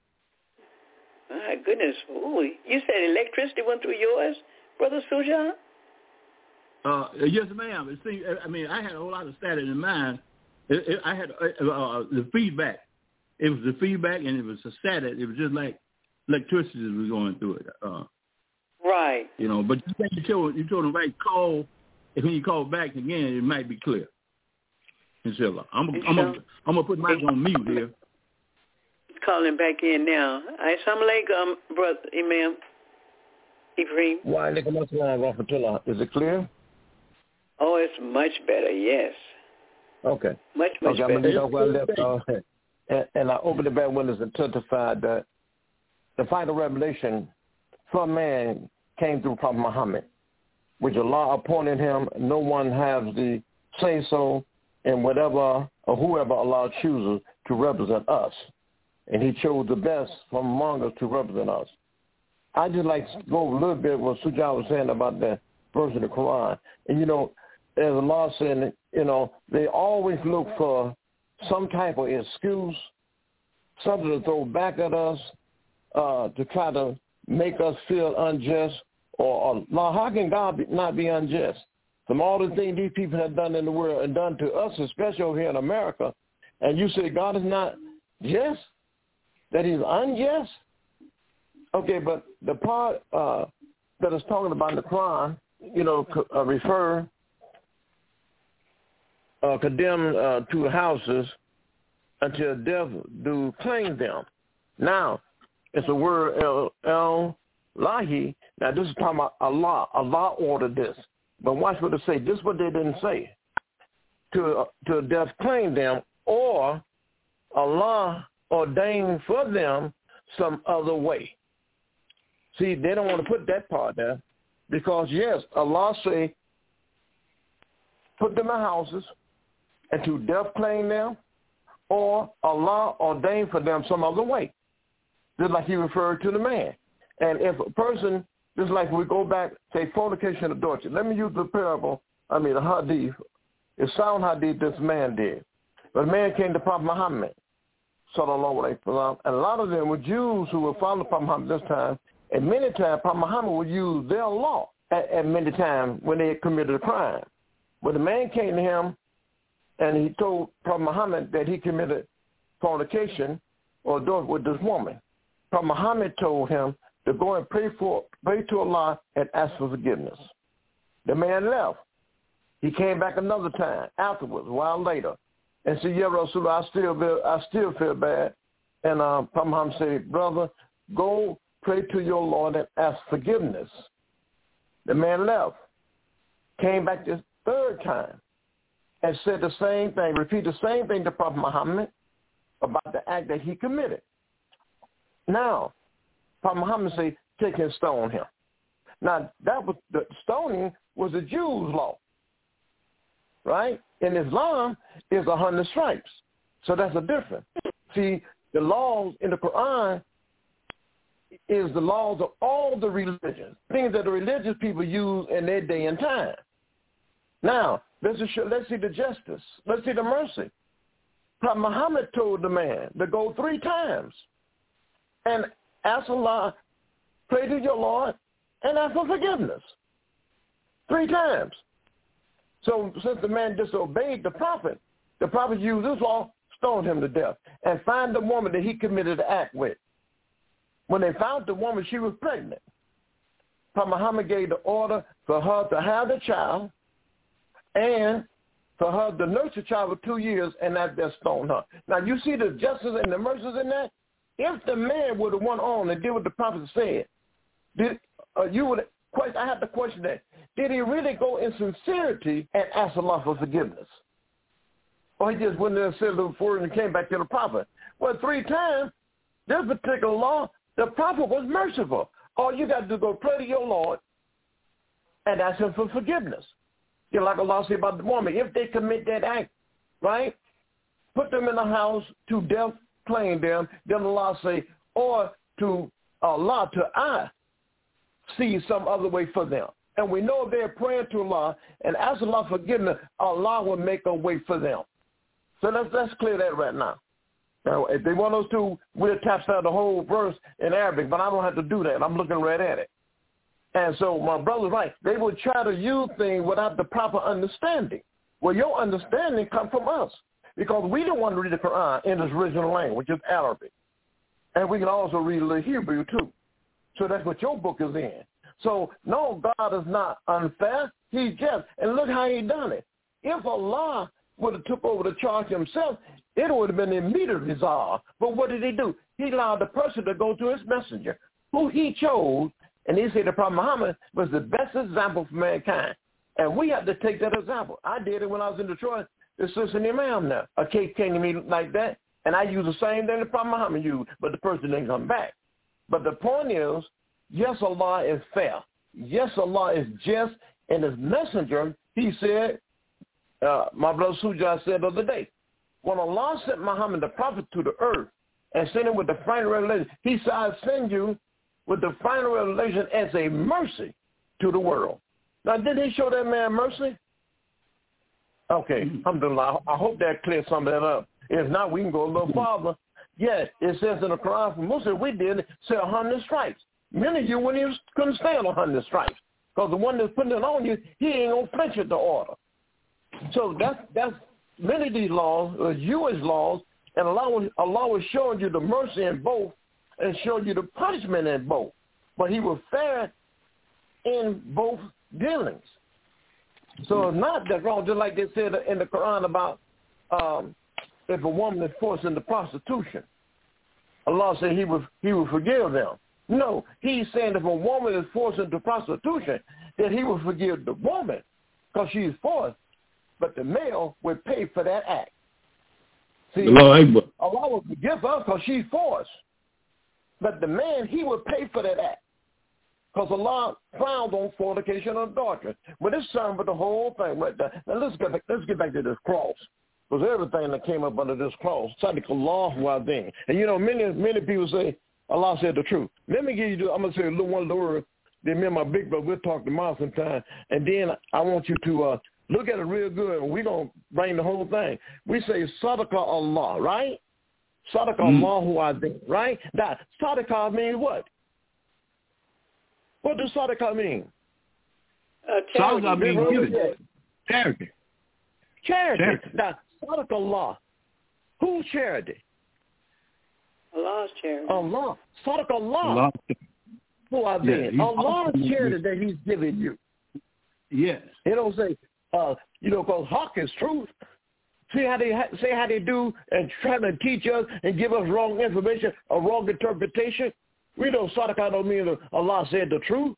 My goodness. Ooh, you said electricity went through yours, Brother Suja? Uh, yes, ma'am. It seemed, I mean, I had a whole lot of static in mind. It, it, I had uh, uh, the feedback. It was the feedback, and it was a static. It was just like electricity was going through it. Uh, right. You know, but you told you told them right. Call. If when you call back again, it might be clear. Inshallah. I'm I'm gonna I'm gonna put mine on mute here. Calling back in now. Assalamu alaikum, brother Imam Ibrahim. Wa alaikum assalam wa rahmatullah. Is it clear? Oh, it's much better, yes. Okay. Much, much okay, better. I'm gonna left, uh, and, and I opened the bad windows and testified that the final revelation from man came through Prophet Muhammad, which Allah appointed him. No one has the say-so in whatever or whoever Allah chooses to represent us. And he chose the best from among us to represent us. I just like to go over a little bit what Suja was saying about the verse of the Quran. And, you know, as Allah said, you know, they always look for some type of excuse, something to throw back at us, uh, to try to make us feel unjust. Or, or how can God be, not be unjust? From all the things these people have done in the world and done to us, especially over here in America, and you say God is not just, that he's unjust? Okay, but the part uh, that is talking about in the Quran, you know, uh, refer, uh, condemn uh, to houses until death do claim them. Now, it's a word, El, El Lahi. Now, this is talking about Allah. Allah ordered this. But watch what it say. This is what they didn't say. To, uh, to death claim them, or Allah ordained for them some other way. See, they don't want to put that part there because, yes, Allah say, put them in houses and to death claim them, or Allah ordained for them some other way, just like he referred to the man. And if a person, just like we go back, say, fornication and adultery. Let me use the parable, I mean, the hadith. It's sound hadith this man did. But a man came to Prophet Muhammad, sallallahu alaihi wasallam, and a lot of them were Jews who were following Prophet Muhammad this time. And many times, Prophet Muhammad would use their law at, at many times when they had committed a crime. But the man came to him, and he told Prophet Muhammad that he committed fornication or adultery with this woman. Prophet Muhammad told him to go and pray for, pray to Allah and ask for forgiveness. The man left. He came back another time afterwards, a while later, and said, "Yeah, Rasulullah, I still feel, I still feel bad." And uh, Prophet Muhammad said, "Brother, go pray to your Lord and ask forgiveness." The man left, came back this third time, and said the same thing, repeat the same thing to Prophet Muhammad about the act that he committed. Now, Prophet Muhammad said, "Take and stone him." Now, that was the stoning was the Jews' law, right? In Islam, is a hundred stripes, so that's a difference. See, the laws in the Quran is the laws of all the religions, things that the religious people use in their day and time. Now, let's just show, let's see the justice. Let's see the mercy. Prophet Muhammad told the man to go three times and ask Allah, pray to your Lord, and ask for forgiveness. Three times. So since the man disobeyed the prophet, the prophet used this law, stoned him to death, and find the woman that he committed the act with. When they found the woman, she was pregnant. Prophet Muhammad gave the order for her to have the child and for her to nurse the child for two years and not just stone her. Now, you see the justice and the mercies in that? If the man would have went on and did what the prophet said, did, uh, you would question, I have to question that. Did he really go in sincerity and ask Allah for forgiveness? Or he just went there and said a little word and came back to the prophet? Well, three times, this particular law, the prophet was merciful. All you got to do is go pray to your Lord and ask him for forgiveness. You know, like Allah said about the woman, if they commit that act, right, put them in the house to death, plain them, then Allah say, or to Allah, to I, see some other way for them. And we know they're praying to Allah, and ask Allah forgiveness, Allah will make a way for them. So let's, let's clear that right now. Now, if they want us to, we'll tap out the whole verse in Arabic, but I don't have to do that. I'm looking right at it. And so my brother's right. They would try to use things without the proper understanding. Well, your understanding comes from us because we don't want to read the Quran in its original language, which is Arabic. And we can also read a little Hebrew, too. So that's what your book is in. So, no, God is not unfair. He's just. And look how he done it. If Allah would have took over the charge himself, it would have been immediate resolve. But what did he do? He allowed the person to go to his messenger, who he chose. And he said the Prophet Muhammad was the best example for mankind. And we have to take that example. I did it when I was in Detroit. It's just an imam now. A case came to me like that, and I used the same thing the Prophet Muhammad used, but the person didn't come back. But the point is, yes, Allah is fair. Yes, Allah is just. And his messenger, he said, uh, my brother Sujah said the other day, when Allah sent Muhammad the prophet to the earth and sent him with the final revelation, he said, I send you with the final revelation as a mercy to the world. Now, did he show that man mercy? Okay, alhamdulillah. I hope that clears some of that up. If not, we can go a little farther. Yes, it says in the Quran, for Muslims, we did say a hundred stripes. Many of you wouldn't even couldn't stand a hundred stripes because the one that's putting it on you, he ain't going to flinch at the order. So that's, that's many of these laws, uh, Jewish laws, and Allah, Allah was showing you the mercy in both and showed you the punishment in both. But he was fair in both dealings. So it's not that wrong, just like they said in the Quran about um, if a woman is forced into prostitution. Allah said he would, he would forgive them. No, he's saying if a woman is forced into prostitution, that he will forgive the woman because she's forced, but the male would pay for that act. See, Allah will forgive her because she's forced. But the man, he would pay for that act because Allah frowned on fornication and adultery. But it's something with the whole thing. Now let's get back, let's get back to this cross because everything that came up under this cross, Sadiqallahu Azim. And you know, many many people say Allah said the truth. Let me give you, I'm going to say a little one little word. Then me and my big brother, we'll talk tomorrow sometime. And then I want you to uh, look at it real good. And we're going to bring the whole thing. We say Sadaqa Allah, right? Sadaqa mm. Allahu Azim, right? Now, Sadaqa means what? What does Sadaqa mean? Uh, charity. Sadaqa means giving. Charity. Charity. Charity. Now, Sadaqa Allah. Who's charity? Allah's charity. Allah. Sadaqa Allah. Allah. Who I mean? Yeah, Allah's charity that he's giving you. Yes. They don't say, uh, you know, because haqq is truth. See how they say how they do and try to teach us and give us wrong information, a wrong interpretation. We know Sadaqah don't mean that Allah said the truth.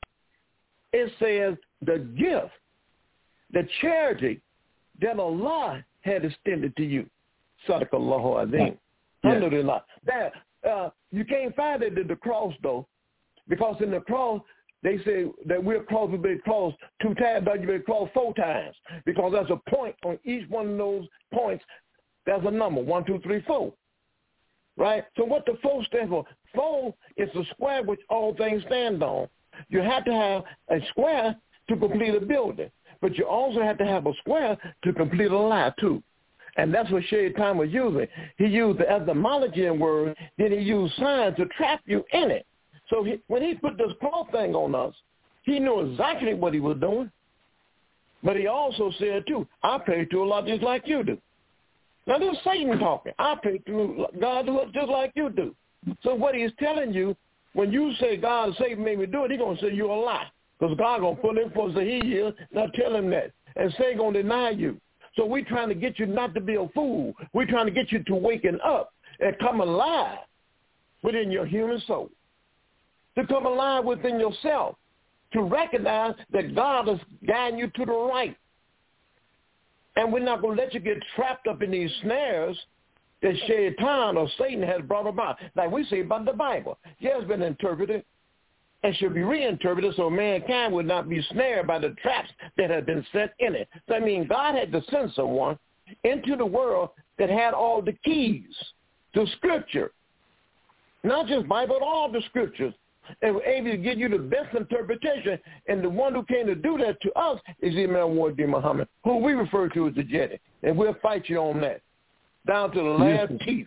It says the gift, the charity that Allah had extended to you. Sadaqah Allahu Azim. Alhamdulillah. That, uh, you can't find it in the cross, though, because in the cross, they say that we're crossed, we've been crossed two times, but you've been crossed four times, because there's a point on each one of those points. There's a number, one, two, three, four, right? So what the four stands for? Four is the square which all things stand on. You have to have a square to complete a building, but you also have to have a square to complete a lie, too. And that's what Shaitan was using. He used the etymology in word, then he used signs to trap you in it. So he, when he put this cross thing on us, he knew exactly what he was doing. But he also said, too, I pray to Allah just like you do. Now, this is Satan talking. I pray to God just like you do. So what he's telling you, when you say God and Satan made me do it, he's going to say you're a lie. Because God going to pull him for say he is. Now tell him that. And Satan going to deny you. So we're trying to get you not to be a fool. We're trying to get you to waken up and come alive within your human soul. To come alive within yourself. To recognize that God is guiding you to the right. And we're not going to let you get trapped up in these snares that Shaitan or Satan has brought about. Like we say about the Bible. Yeah, it's been interpreted and should be reinterpreted so mankind would not be snared by the traps that have been set in it. So, I mean, God had to send someone into the world that had all the keys to Scripture. Not just Bible, but all the Scriptures. And were able to give you the best interpretation. And the one who came to do that to us is Imam Wadi Muhammad, who we refer to as the Jedi. And we'll fight you on that, down to the last teeth.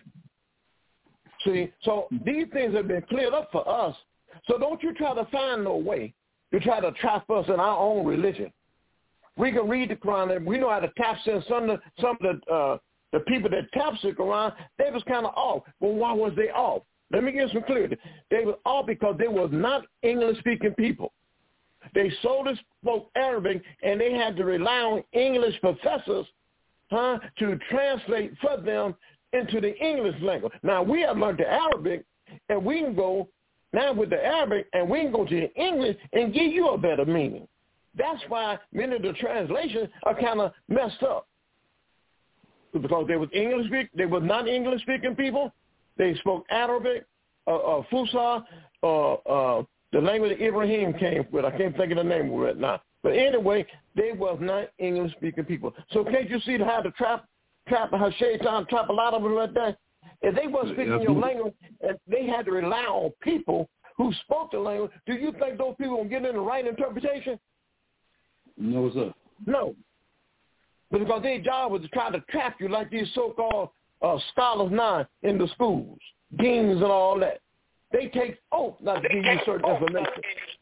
See, so these things have been cleared up for us. So don't you try to find no way to try to trap us in our own religion. We can read the Quran, and we know how to tap in some of the, some of the, uh, the people that taps the Quran, they was kind of off. Well, why was they off? Let me give some clarity. They were all because they was not English-speaking people. They solely spoke Arabic, and they had to rely on English professors huh, to translate for them into the English language. Now, we have learned the Arabic, and we can go now with the Arabic, and we can go to the English and give you a better meaning. That's why many of the translations are kind of messed up. Because they was English speak, they were not English-speaking people. They spoke Arabic, uh, uh, Fusha, uh, uh, the language that Ibrahim came with. I can't think of the name of it now. But anyway, they was not English-speaking people. So can't you see how the trap, trap, how Shaitan trap a lot of them right there? If they weren't speaking your language, and they had to rely on people who spoke the language, do you think those people will get in the right interpretation? No, sir. No. Because their job was to try to trap you like these so-called uh, scholars now in the schools, deans and all that. They take oath not to give you certain information.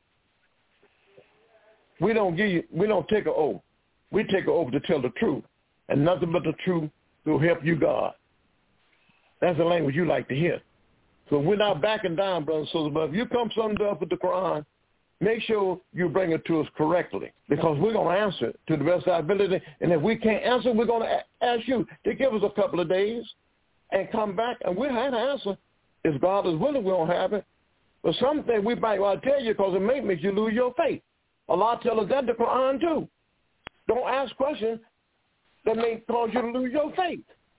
We don't give you, we don't take an oath. We take an oath to tell the truth, and nothing but the truth will help you, God. That's the language you like to hear. So we're not backing down, brothers and sisters, but if you come something up with the Quran, make sure you bring it to us correctly, because we're going to answer it to the best of our ability. And if we can't answer, we're going to ask you to give us a couple of days and come back, and we'll have an answer. If God is willing, we don't have it. But something we might want to tell you because it may make you lose your faith. Allah tells us that in the Quran too. Don't ask questions that may cause you to lose your faith.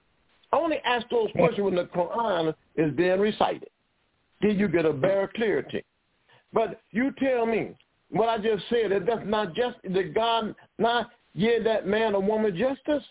Only ask those questions when the Quran is being recited. Then you get a better clarity. But you tell me, what I just said, that that's not just, that God not give that man or woman justice?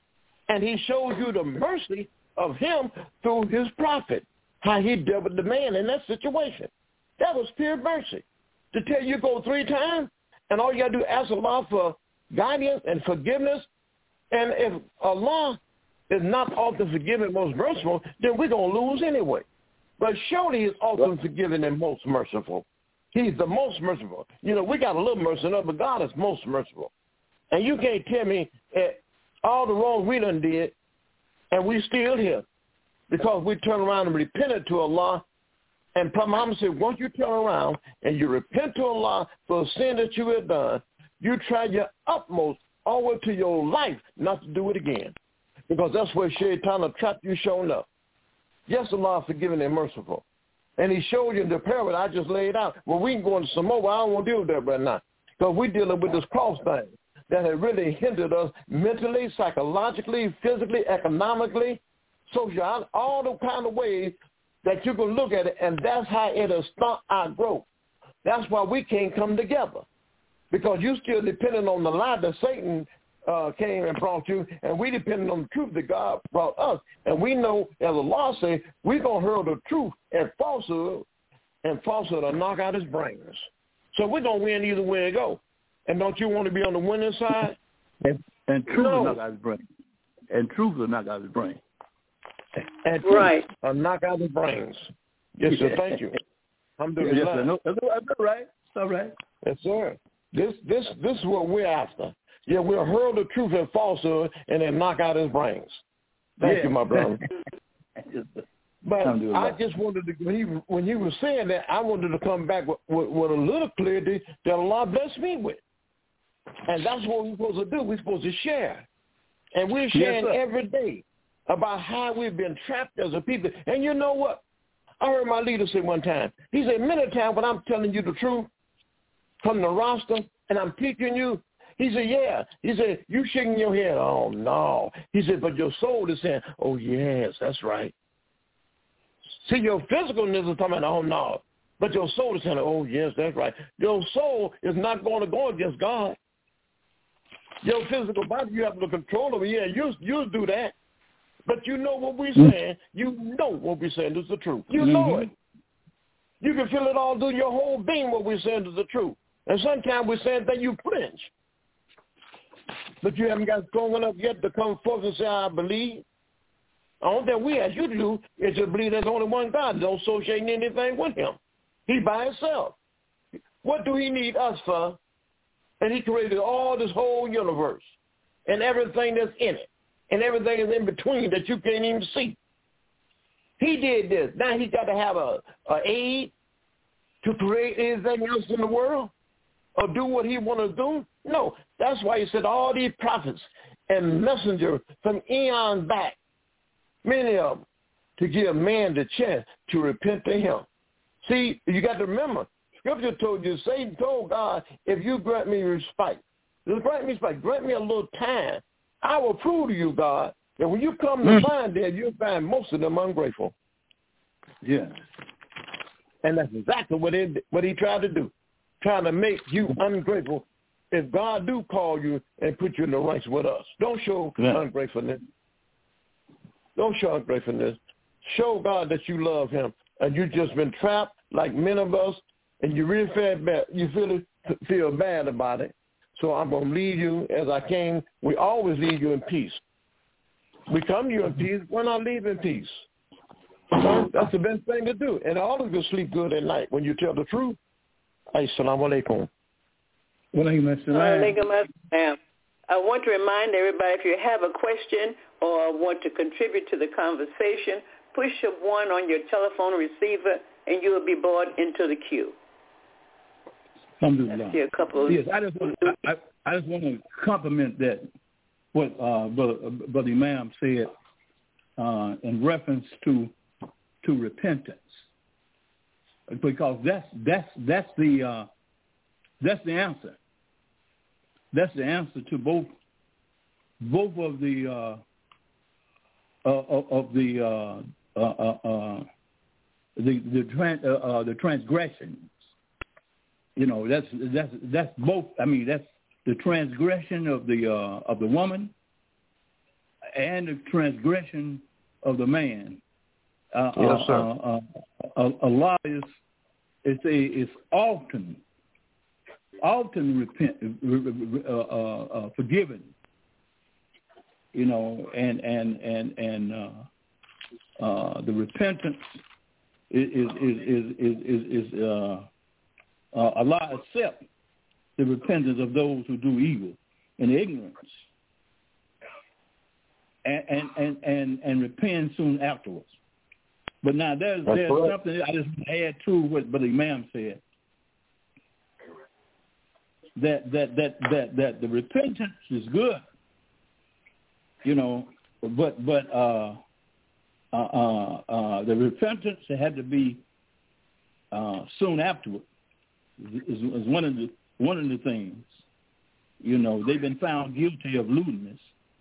And he shows you the mercy of him through his prophet, how he dealt with the man in that situation. That was pure mercy. To tell you go three times, and all you got to do is ask Allah for guidance and forgiveness. And if Allah is not often forgiving, most merciful, then we're going to lose anyway. But surely he's often forgiving and most merciful. He's the most merciful. You know, we got a little mercy enough, but God is most merciful. And you can't tell me that all the wrong we done did, and we still here, because we turn around and repented to Allah. And Prophet Muhammad said, once you turn around and you repent to Allah for a sin that you have done, you try your utmost all the way to your life not to do it again. Because that's where Shaitan will trap you showing up. Yes, Allah is forgiving and merciful. And he showed you in the parable I just laid out. Well, we can go into some more, but I don't want to deal with that right now. Because we're dealing with this cross thing that has really hindered us mentally, psychologically, physically, economically, socially, all the kind of ways that you can look at it, and that's how it'll stop our growth. That's why we can't come together, because you still depending on the lie that Satan uh, came and brought you, and we depending on the truth that God brought us. And we know, as the law says, we're going to hurl the truth and falsehood, and falsehood will knock out his brains. So we're going to win either way it go. And don't you want to be on the winning side? And, and truth no. will knock out his brain. And truth will knock out his brain. And right. I'll knock out his brains. Yes, sir. Thank you. I'm doing yes, that. sir. No, that's all right. It's all right. Yes, sir. This, this, this is what we're after. Yeah, we'll hurl the truth and falsehood and then knock out his brains. Thank yeah. you, my brother. Yes, sir. But I just wanted to, when he, when he was saying that, I wanted to come back with, with, with a little clarity that Allah blessed me with. And that's what we're supposed to do. We're supposed to share. And we're sharing yes, every day about how we've been trapped as a people. And you know what? I heard my leader say one time, he said, many times when I'm telling you the truth from the roster and I'm teaching you, he said, yeah. He said, you shaking your head. Oh, no. He said, but your soul is saying, oh, yes, that's right. See, your physicalness is talking about, oh, no. But your soul is saying, oh, yes, that's right. Your soul is not going to go against God. Your physical body, you have to control them. Yeah, you, you'll do that. But you know what we're saying. You know what we're saying is the truth. You know mm-hmm. it. You can feel it all through your whole being what we're saying is the truth. And sometimes we're saying that you flinch. But you haven't got strong enough yet to come forth and say, I believe. The only thing we ask you to do is to believe there's only one God. Don't associate anything with him. He by himself. What do he need us for? And he created all this whole universe and everything that's in it. And everything is in between that you can't even see. He did this. Now he got to have a, a aid to create anything else in the world or do what he want to do? No. That's why he said all these prophets and messengers from eons back, many of them, to give man the chance to repent to him. See, you got to remember, Scripture told you, Satan told God, if you grant me respite, just grant me respite, grant me a little time, I will prove to you, God, that when you come to find them, you'll find most of them ungrateful. Yeah. And that's exactly what, it, what he tried to do, trying to make you ungrateful. If God do call you and put you in the ranks with us, don't show yeah. ungratefulness. Don't show ungratefulness. Show God that you love him, and you've just been trapped like many of us, and you really feel bad, you feel, feel bad about it. So I'm going to leave you as I came. We always leave you in peace. We come to you in peace. We're not leaving in peace. So that's the best thing to do. And all of you sleep good at night when you tell the truth. Assalamu alaikum. Wa alaikum assalam. I want to remind everybody, if you have a question or want to contribute to the conversation, push a one on your telephone receiver and you will be brought into the queue. Alhamdulillah. I see a couple of yes, I just want I, I, I just want to compliment that what uh, Brother, Brother Imam said uh, in reference to to repentance, because that's that's that's the uh, that's the answer. That's the answer to both both of the uh, uh, of the uh, uh, uh, uh, the the, trans, uh, uh, the transgressions. You know, that's that's that's both. I mean, that's the transgression of the uh, of the woman and the transgression of the man. Uh, yes, sir. Uh, uh, uh, Allah is is a is often often repent uh, uh, uh, forgiven. You know, and and and and uh, uh, the repentance is is is is is. is uh, Uh, Allah accept the repentance of those who do evil in ignorance and and, and, and, and repent soon afterwards. But now there's, there's something I just want to add to what Brother Imam said. That, that, that, that, that the repentance is good, you know, but but uh, uh, uh, uh, the repentance had to be uh, soon afterwards. Is, is one of the one of the things, you know, they've been found guilty of lewdness.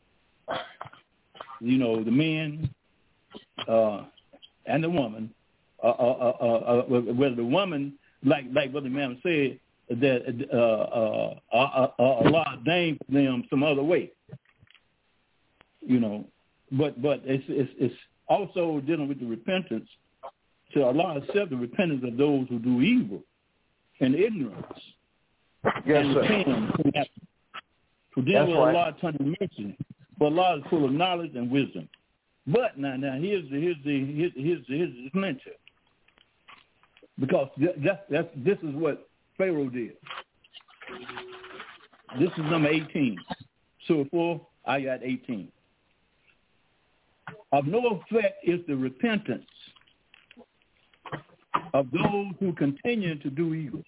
You know, the men uh, and the woman, uh, uh, uh, uh, whether the woman, like like Brother Imam said, that uh, uh, uh, uh, Allah ordained them some other way. You know, but but it's it's, it's also dealing with the repentance. So Allah accept the repentance of those who do evil. And ignorance. Yes, and sir. To deal with right. Allah ton of mercy. But Allah is full of knowledge and wisdom. But now, now here's the here's the here's here's the, here's the clincher. Because that's, that's this is what Pharaoh did. This is number eighteen. Surah four, ayat eighteen. Of no effect is the repentance of those who continue to do evil,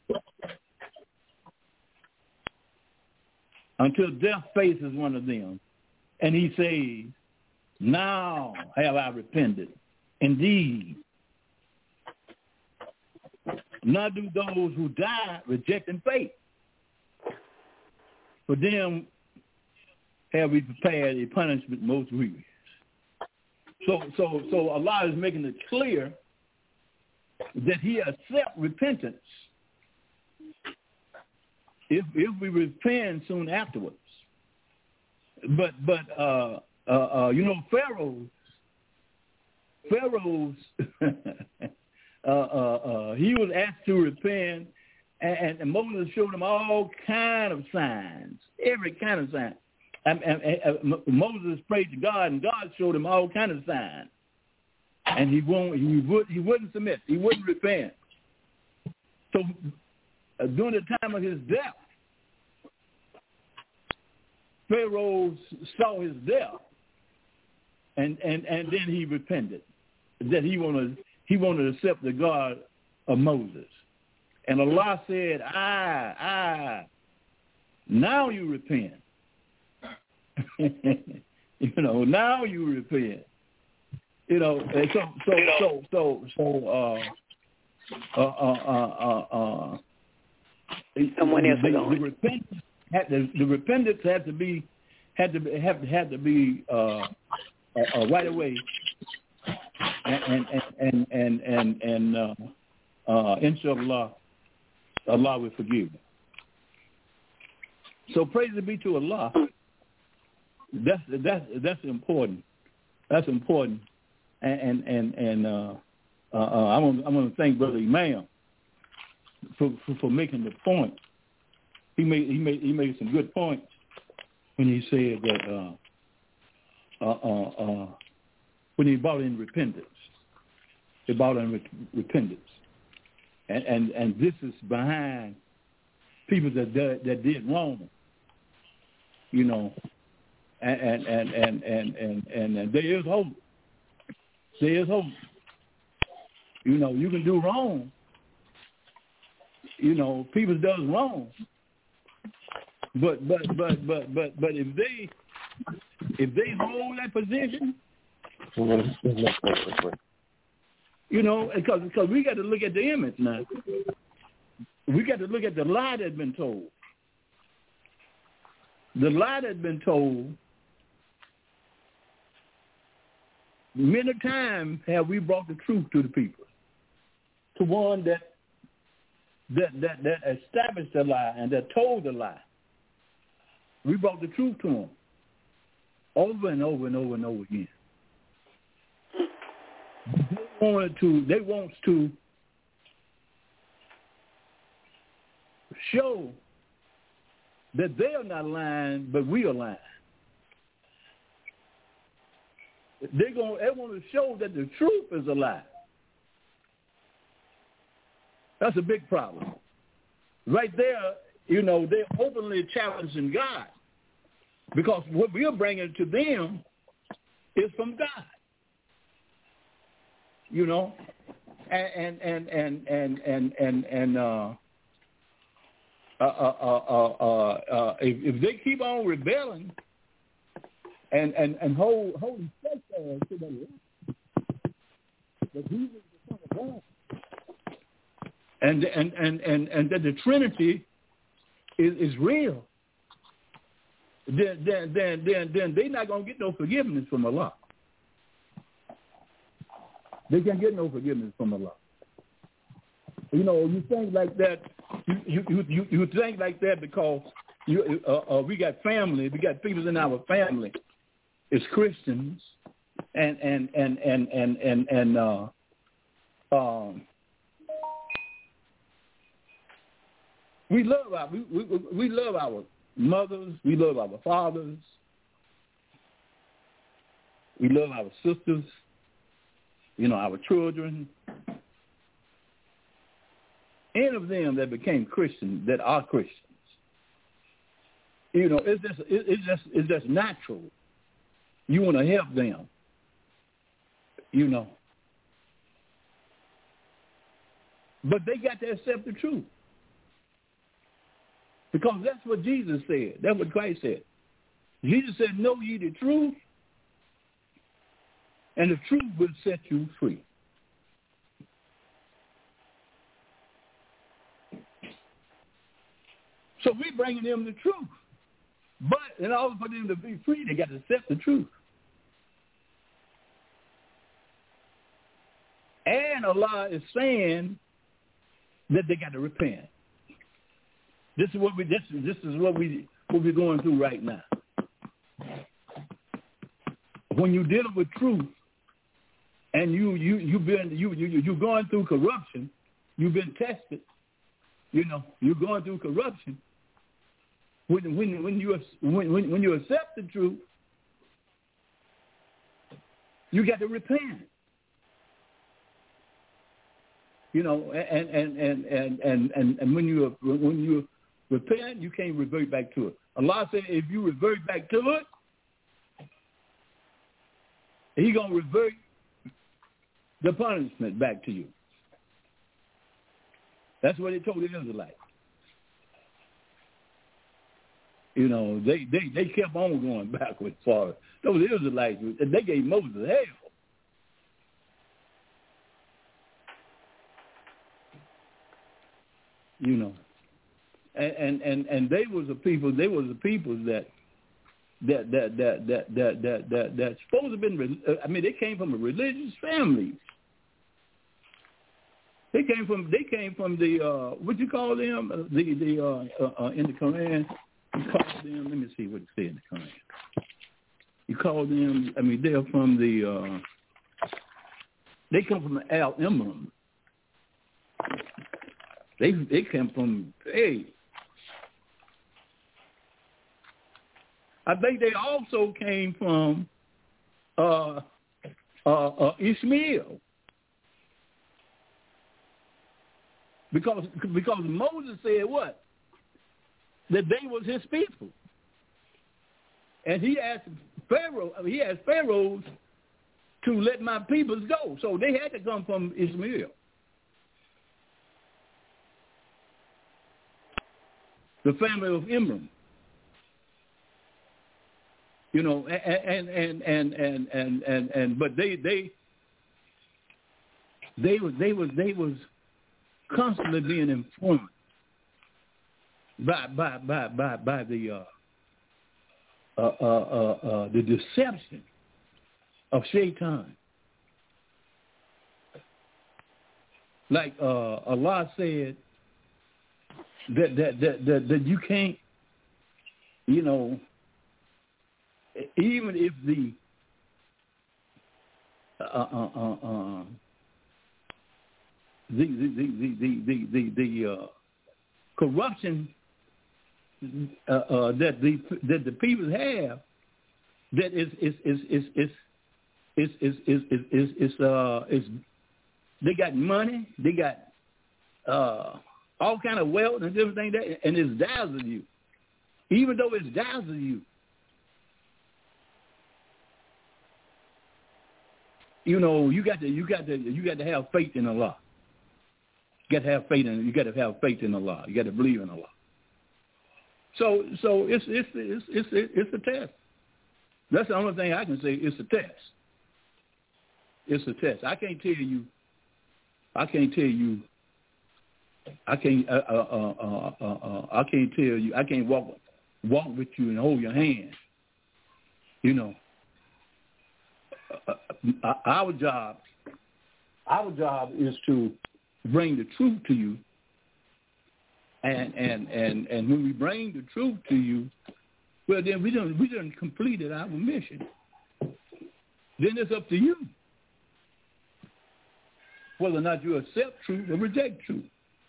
until death faces one of them. And he says, now have I repented. Indeed, now do those who die rejecting faith. For them have we prepared a punishment most grievous. So, so, so Allah is making it clear that he accepts repentance if if we repent soon afterwards. But but uh, uh, uh, you know, Pharaoh's Pharaoh's uh, uh, uh, he was asked to repent, and, and Moses showed him all kind of signs, every kind of sign. And, and, and, uh, Moses prayed to God, and God showed him all kind of signs, and he won't. He would. He wouldn't submit. He wouldn't repent. So uh, during the time of his death, Pharaoh saw his death, and, and, and then he repented that he wanted he wanted to accept the God of Moses, and Allah said, "I, I, now you repent." you know, now you repent. You know, and so so so so so. Uh, uh, uh, uh, uh, Someone else the, is the, on. the repentance had to, the repentance had to be had to be, had, had to be uh, uh, uh, right away, and and and and and, and uh, uh, inshallah, Allah will forgive. So praise be to Allah. That's that's that's important. That's important, and and and uh, uh, uh, I'm gonna, I'm going to thank Brother Imam for, for for making the point. He made he made he made some good points when he said that uh, uh, uh, uh, when he brought in repentance, he brought in re- repentance, and, and and this is behind people that did, that did wrong, you know, and and and and and and, and, and there is hope. There is hope. You know, you can do wrong. You know, people does wrong. But but but but but but if they if they hold that position, you know, because because we got to look at the image now. We got to look at the lie that's been told. The lie that's been told. Many times have we brought the truth to the people, to one that that that, that established the lie and that told the lie. We brought the truth to them over and over and over and over again. They wanted to. They want to show that they are not lying, but we are lying. They're going. They want to show that the truth is a lie. That's a big problem. Right there, you know, they're openly challenging God because what we're bringing to them is from God. You know, and and and and and and and uh, uh, uh, uh, uh, uh, if, if they keep on rebelling and and and hold holding steadfast to the light that Jesus is the Son of God, and and and and and that the Trinity is, is real, then then then then then they're not gonna get no forgiveness from Allah. They can't get no forgiveness from Allah. You know, you think like that. You you you, you think like that because you uh, uh, we got family. We got people in our family. It's Christians, and and and and and and and uh, um, we love our we, we we love our mothers. We love our fathers. We love our sisters. You know, our children. Any of them that became Christians, that are Christians. You know, it's just it's just it's just natural. You want to help them. You know. But they got to accept the truth. Because that's what Jesus said. That's what Christ said. Jesus said, know ye the truth, and the truth will set you free. So we're bringing them the truth. But in order for them to be free, they got to accept the truth. And Allah is saying that they got to repent. This is what we this is this is what we what we're going through right now. When you're dealing with truth, and you you you've been you you you're going through corruption, you've been tested. You know, you're going through corruption. When when when you when when, when you accept the truth, you got to repent. You know, and and and and and and, and when you when you repent, you can't revert back to it. Allah said, if you revert back to it, He gonna revert the punishment back to you. That's what He told the Israelites. You know, they, they, they kept on going backwards for those Israelites. They gave Moses hell. You know, and and and they was the people. They was the people that that that that that that that that, that supposed to have been. I mean, they came from a religious family. They came from. They came from the. Uh, what you call them? The the uh, uh, uh, in the Quran. You call them. Let me see what it said in the Quran. You call them. I mean, they're from the. Uh, they come from Al Imran. They they come from, hey, I think they also came from uh, uh, uh, Ishmael. Because because Moses said what? That they was his people. And he asked Pharaoh, he asked Pharaohs to let my peoples go. So they had to come from Ishmael. The family of Imran, you know, and and and and and and, and but they they they was they was they was constantly being informed by by by by by the uh, uh, uh, uh, uh, the deception of Shaitan. Like uh, Allah said. That that, that that that you can't, you know, even if the uh, uh, uh, uh, the, the, the the the the the uh, corruption uh, uh, that the that the people have, that is is is is is is is is is, is, is uh is they got money, they got uh. all kind of wealth and different things, that, and it's dazzling you. Even though it's dazzling you, you know, you got to, you got to, you got to have faith in Allah. You got to have faith in, you got to have faith in Allah. You got to believe in Allah. So, so it's it's it's it's it's a test. That's the only thing I can say. It's a test. It's a test. I can't tell you. I can't tell you. I can't. Uh, uh, uh, uh, uh, I can't tell you. I can't walk walk with you and hold your hand. You know. Uh, our job. Our job is to bring the truth to you. And and and and when we bring the truth to you, well, then we done we done completed our mission. Then it's up to you whether or not you accept truth or reject truth.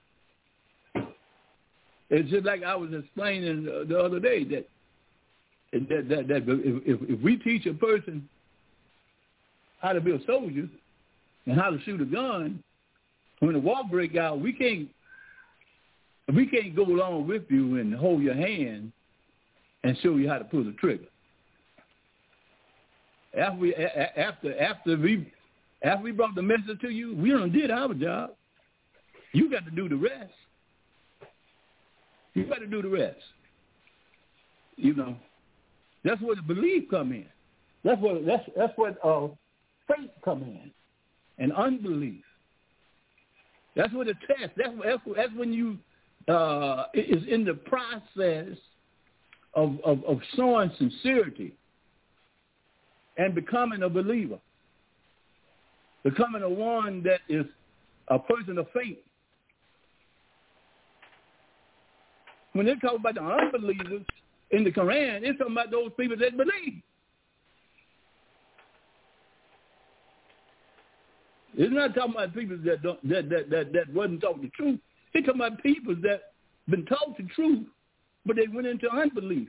It's just like I was explaining the other day that that that, that if, if we teach a person how to be a soldier and how to shoot a gun, when the war break out, we can't we can't go along with you and hold your hand and show you how to pull the trigger. After we after after we after we brought the message to you, we done did our job. You got to do the rest. You got to do the rest. You know, that's where the belief come in. That's what that's that's what uh, faith come in, and unbelief. That's what the test. That's that's, that's when you uh, is in the process of, of of showing sincerity and becoming a believer, becoming a one that is a person of faith. When they talk about the unbelievers in the Quran, it's talking about those people that believe. It's not talking about people that don't, that, that that that wasn't taught the truth. It's talking about people that been taught the truth, but they went into unbelief.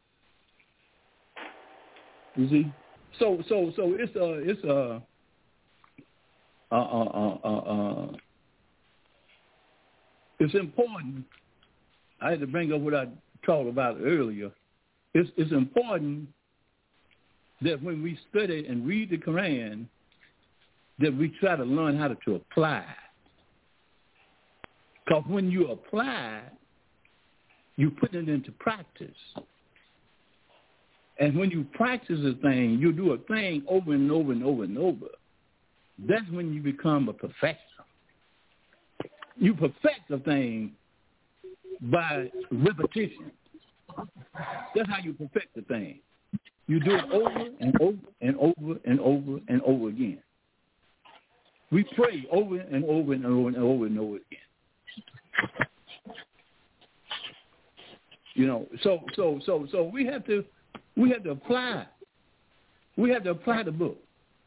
You see, so so so it's a it's a uh uh uh uh, uh it's important. I had to bring up what I talked about earlier. It's it's important that when we study and read the Quran, that we try to learn how to, to apply. Because when you apply, you put it into practice. And when you practice a thing, you do a thing over and over and over and over. That's when you become a perfecter. You perfect a thing by repetition. That's how you perfect the thing. You do it over and over and over and over and over again. We pray over and over and over and over and over again. You know, so so so so we have to we have to apply. We have to apply the book.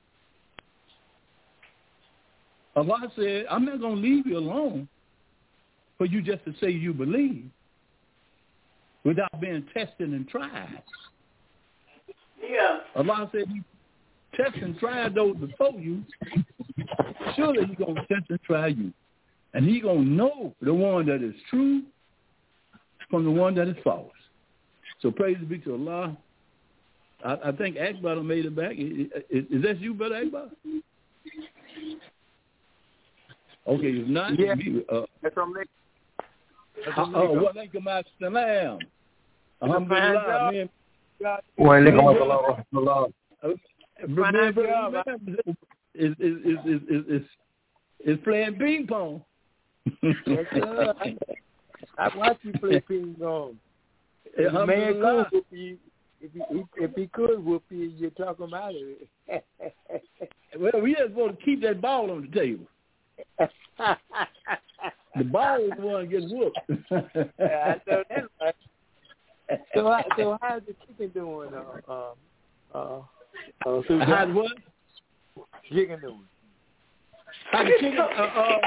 Allah said, I'm not going to leave you alone for you just to say you believe without being tested and tried. Yeah. Allah said, you test and try those before you. Surely he's going to test and try you. And he's going to know the one that is true from the one that is false. So praise be to Allah. I, I think Akbar made it back. Is, is, is that you, Brother Akbar? Okay, if not, yeah. we, uh, That's from me. Uh, uh, wa alaikum assalam. Alhamdulillah. Man. Wa alaikum assalam. Is is is is is is playing ping pong. Yes, sir. I watch you play ping pong. If the man could whoop you, if he if he could whoop you, you're talking about it. Well, we just want to keep that ball on the table. The ball is the one getting whooped. Yeah, I know that's right. So, how, so how's the chicken doing? Uh, uh, uh, uh, so how's what? Chicken doing. How the chicken? Uh, uh,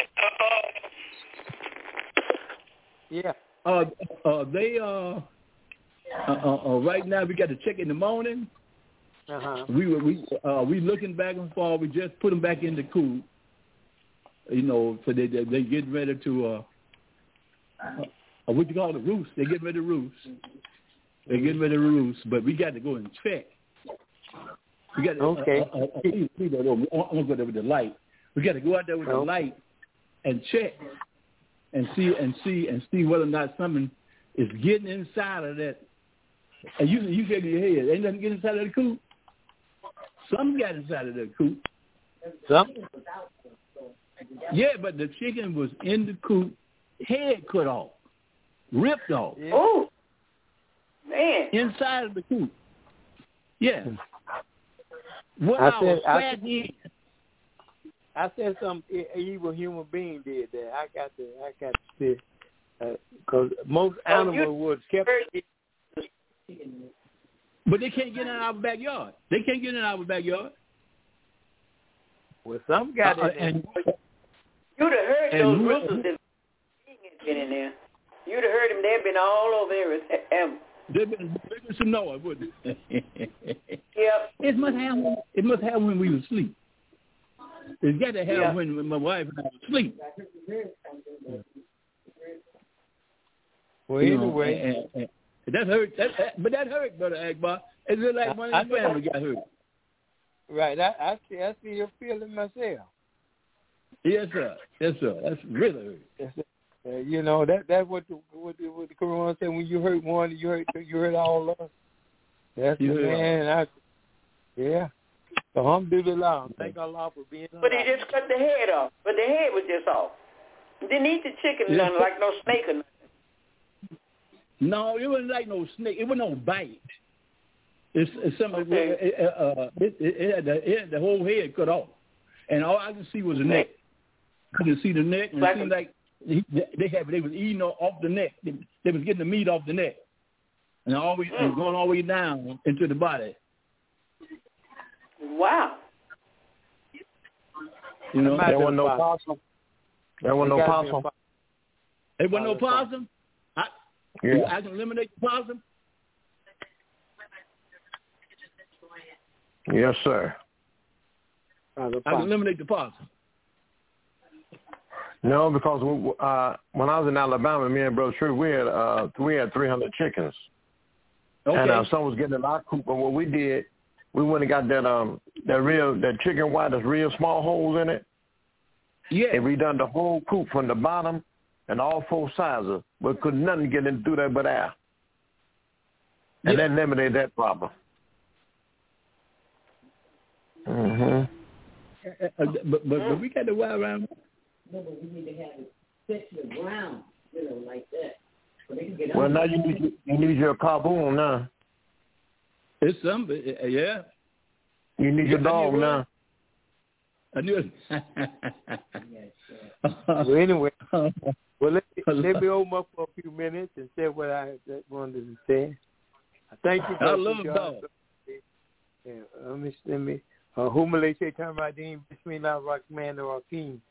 yeah. Uh, uh, they uh, uh, uh, uh, right now we got to check in the morning. Uh huh. We were we uh we looking back and forth. We just put them back in the coop. You know, so they they, they get ready to uh, uh what you call it, roost. They get ready to roost. They get ready to roost, but we got to go and check. We got to, okay. Uh, uh, uh, please, please, I'm gonna go there with the light. We got to go out there with the light and check and see and see and see whether or not something is getting inside of that. And you you shake your head. Ain't nothing getting inside of the coop. Something got inside of that coop. Something. Yeah, but the chicken was in the coop, head cut off, ripped off. Yeah. Oh, man! Inside of the coop. Yeah. What I I said, was I, in. I said some evil human being did that. I got to, I got to say, because uh, most animals oh, would kept. But they can't get in our backyard. They can't get in our backyard. Well, some got uh, in there. And, you'd have heard those roosters that been in there. You'd have heard them. They've been all over everything. They've been making some noise, wouldn't it? Yep. It must have. It must have when we were asleep. It's got to have yeah. when, when my wife and I was asleep. Well, you anyway, know, and, and, and that hurt. That, that, but that hurt, Brother Akbar. It's just like one of the family got hurt. Right. I, I see. I see your feeling myself. Yes, sir. Yes, sir. That's really hurt. Yes, sir. Uh, you know that that's what the what the, what the Quran said. When you hurt one, you hurt you hurt all of us. That's the Yeah. man. I, yeah. So alhamdulillah. Thank Allah for being alive. But he just cut the head off. But the head was just off. Didn't eat the chicken Yes, nothing like no snake or nothing. No, it wasn't like no snake. It was no bite. It's, it's something. Okay. It, uh, it, it, it, had the, it had the whole head cut off, and all I could see was the neck. I could see the neck, and it seemed like he, they had they was eating off the neck. They, they was getting the meat off the neck, and always mm. and going all the way down into the body. Wow. You know, there wasn't no possum. There wasn't no possum. There wasn't no possum. I, yeah. I can eliminate the possum. Yes, sir. I can eliminate the possum. No, because uh, when I was in Alabama, me and Brother True, we had uh, we had three hundred chickens, okay. and uh, some was getting in our coop. But what we did, we went and got that um that real that chicken white that's real small holes in it. Yeah. And we done the whole coop from the bottom and all four sizes, but could nothing get in through there but air. And yeah. that eliminated that problem. Mhm. Uh, uh, but, but but we got the wild around. No, but we need to have it set to the ground, you know, like that. So they can get well, out. now you need you need your carboon now. It's something, uh, yeah. You need your yeah, dog now. I knew it. Well, anyway, well, let, let me open up for a few minutes and say what I wanted to say. Thank you. I love dog. Yeah, let me, let me, uh, Humale Shaitan Radim, Bismillah Rahman Rahim.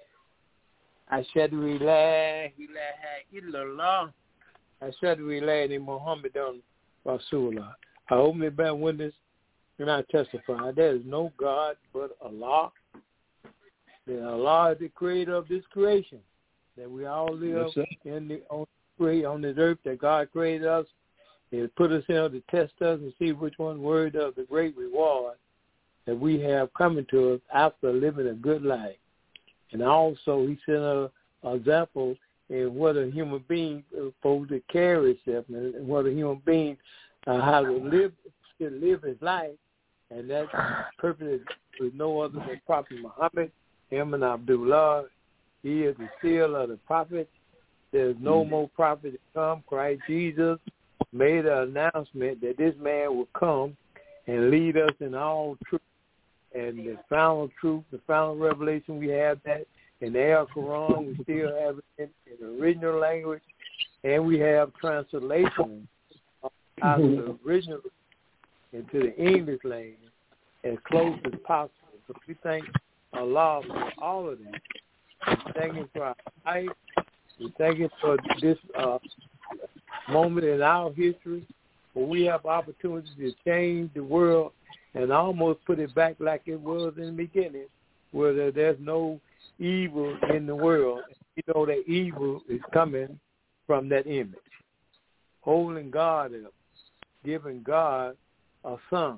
Ashadu ilaha illallah. Ashadu ilaha Muhammadan Rasulullah. I hold me bear witness and I testify there is no God but Allah. That Allah is the creator of this creation. That we all live yes, in the on, on this earth that God created us. He put us in to test us and see which one word of the great reward that we have coming to us after living a good life. And also he sent an example in what a human being is supposed to carry himself and what a human being uh, how to live should live his life. And that purpose is no other than Prophet Muhammad, him and Abdullah. He is the seal of the prophet. There's no mm-hmm. more prophet to come. Christ Jesus made an announcement that this man will come and lead us in all truth. And the final truth, the final revelation, we have that in the Al Quran. We still have it in, in the original language. And we have translation out of the original into the English language as close as possible. So we thank Allah for all of that. We thank Him for our life. We thank Him for this uh, moment in our history where we have opportunities to change the world and almost put it back like it was in the beginning, where there's no evil in the world. You know that evil is coming from that image. Holding God up, giving God a son,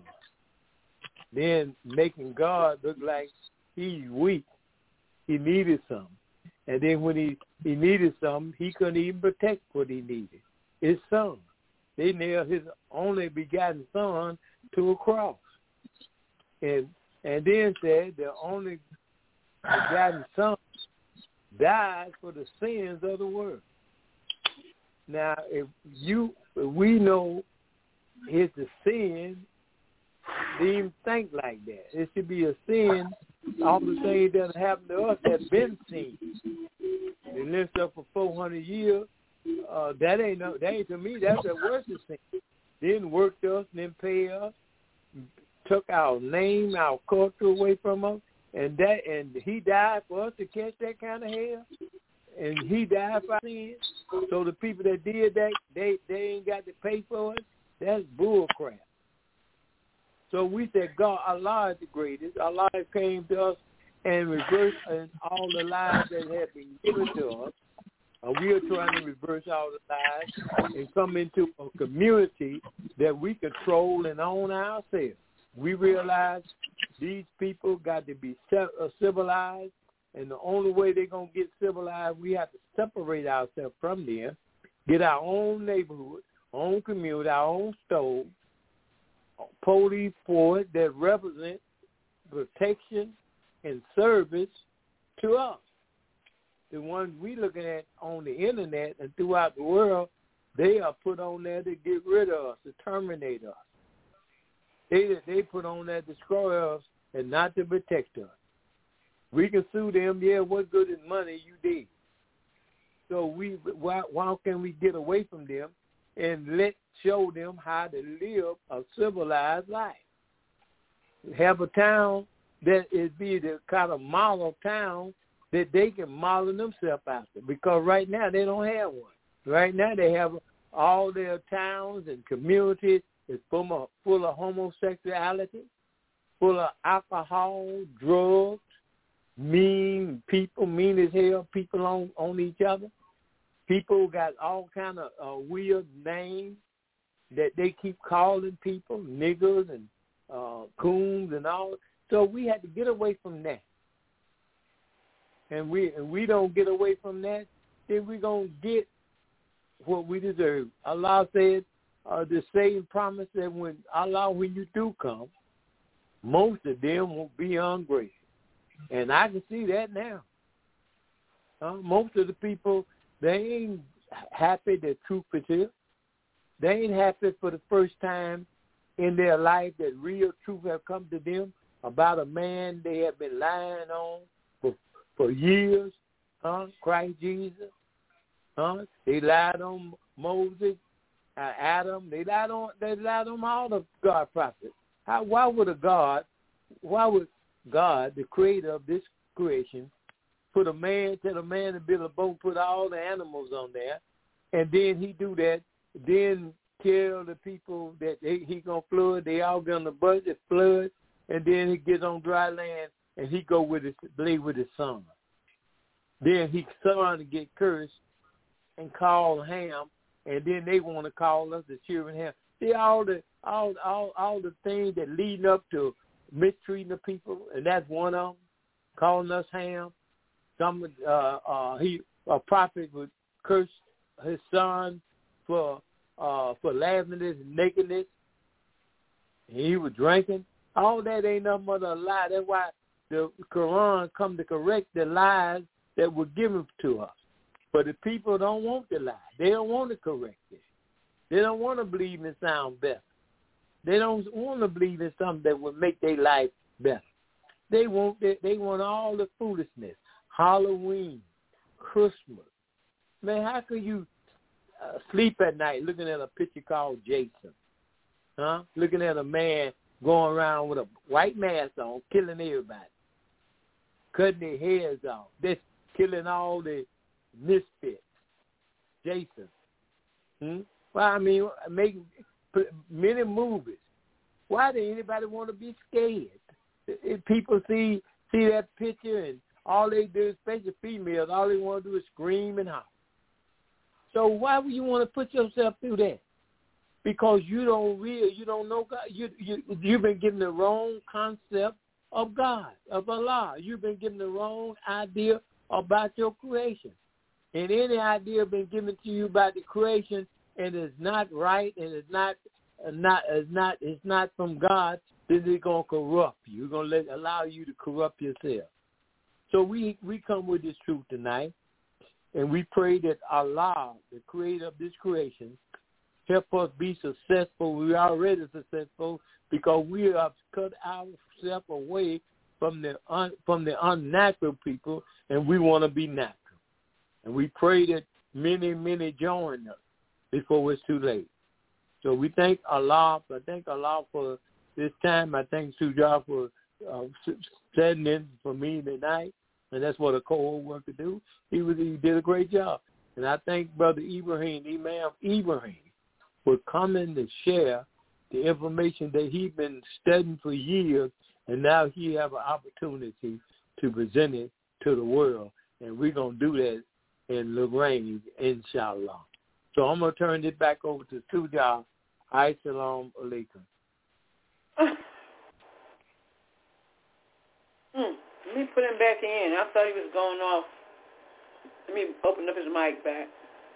then making God look like he's weak. He needed something. And then when he, he needed something, he couldn't even protect what he needed. His son. They nailed his only begotten son to a cross. And and then said the only begotten son died for the sins of the world. Now, if you, if we know it's a sin, they even think like that. It should be a sin. All the things that happened to us have been seen. They lived up for four hundred years. Uh, that ain't no, that ain't to me. That's the worst sin. They didn't work us, didn't pay us, took our name, our culture away from us, and that, and he died for us to catch that kind of hell. And he died for sin. So the people that did that, they they ain't got to pay for it. That's bull crap. So we said, God, Allah is the greatest. Allah came to us and reversed and all the lies that have been given to us. Uh, we are trying to reverse all the lies and come into a community that we control and own ourselves. We realize these people got to be civilized. And the only way they're going to get civilized, we have to separate ourselves from them, get our own neighborhood, own community, our own stove, police force that represent protection and service to us. The ones we looking at on the internet and throughout the world, they are put on there to get rid of us, to terminate us. They they put on there to destroy us and not to protect us. We can sue them, yeah, what good is money you did? So we why why can we get away from them and let show them how to live a civilized life? Have a town that is be the kind of model town that they can model themselves after, because right now they don't have one. Right now they have all their towns and communities is full of, full of homosexuality, full of alcohol, drugs, mean people, mean as hell people on, on each other. People got all kind of uh, weird names that they keep calling people, niggers and uh, coons and all. So we had to get away from that. And we and we don't get away from that, then we're going to get what we deserve. Allah said, uh, the same promise that when Allah, when you do come, most of them will be ungrateful. And I can see that now. Uh, most of the people, they ain't happy that truth is here. They ain't happy for the first time in their life that real truth have come to them about a man they have been lying on for, for years, huh? Christ Jesus. Huh? They lied on Moses, uh, Adam. They lied on they lied on all the God prophets. How? Why would a God? Why would God, the creator of this creation, put a man, tell a man to build a boat, put all the animals on there, and then he do that, then kill the people that he, he gonna flood? They all get on the budget, flood, and then he gets on dry land and he go with his play with his son. Then he son to get cursed and call Ham, and then they want to call us the children of Ham. See all the all all all the things that leading up to mistreating the people, and that's one of them. Calling us Ham. Some uh, uh, he a prophet would curse his son for uh, for laughing at his nakedness. And he was drinking. All that ain't nothing but a lie. That's why the Quran come to correct the lies that were given to us. But the people don't want to lie. They don't want to correct it. They don't want to believe in sound better. They don't want to believe in something that would make their life better. They want they, they want all the foolishness. Halloween, Christmas. Man, how can you uh, sleep at night looking at a picture called Jason? Huh? Looking at a man going around with a white mask on, killing everybody, cutting their heads off. They're killing all the misfits. Jason. Hmm? Well, I mean, making many movies. Why does anybody want to be scared? If people see see that picture and all they do, especially females, all they want to do is scream and holler. So why would you want to put yourself through that? Because you don't really, you don't know God. You you you've been given the wrong concept of God, of Allah. You've been given the wrong idea about your creation. And any idea been given to you about the creation and it's not right and it's not uh, not it's not it's not from God, then it's gonna corrupt you. It's gonna let allow you to corrupt yourself. So we we come with this truth tonight, and we pray that Allah, the creator of this creation, help us be successful. We are already successful because we have cut ourselves away from the un, from the unnatural people, and we want to be natural. And we pray that many, many join us before it's too late. So we thank Allah. I thank Allah for this time. I thank Sujah for uh, setting in for me tonight, and that's what a co-worker do. He was he did a great job, and I thank Brother Ibrahim, Imam Ibrahim, for coming to share the information that he's been studying for years, and now he have an opportunity to present it to the world, and we're gonna do that in Lagrange, inshallah. So I'm gonna turn it back over to Sujah. Assalamu alaikum. Mm, Let me put him back in. I thought he was going off. Let me open up his mic back.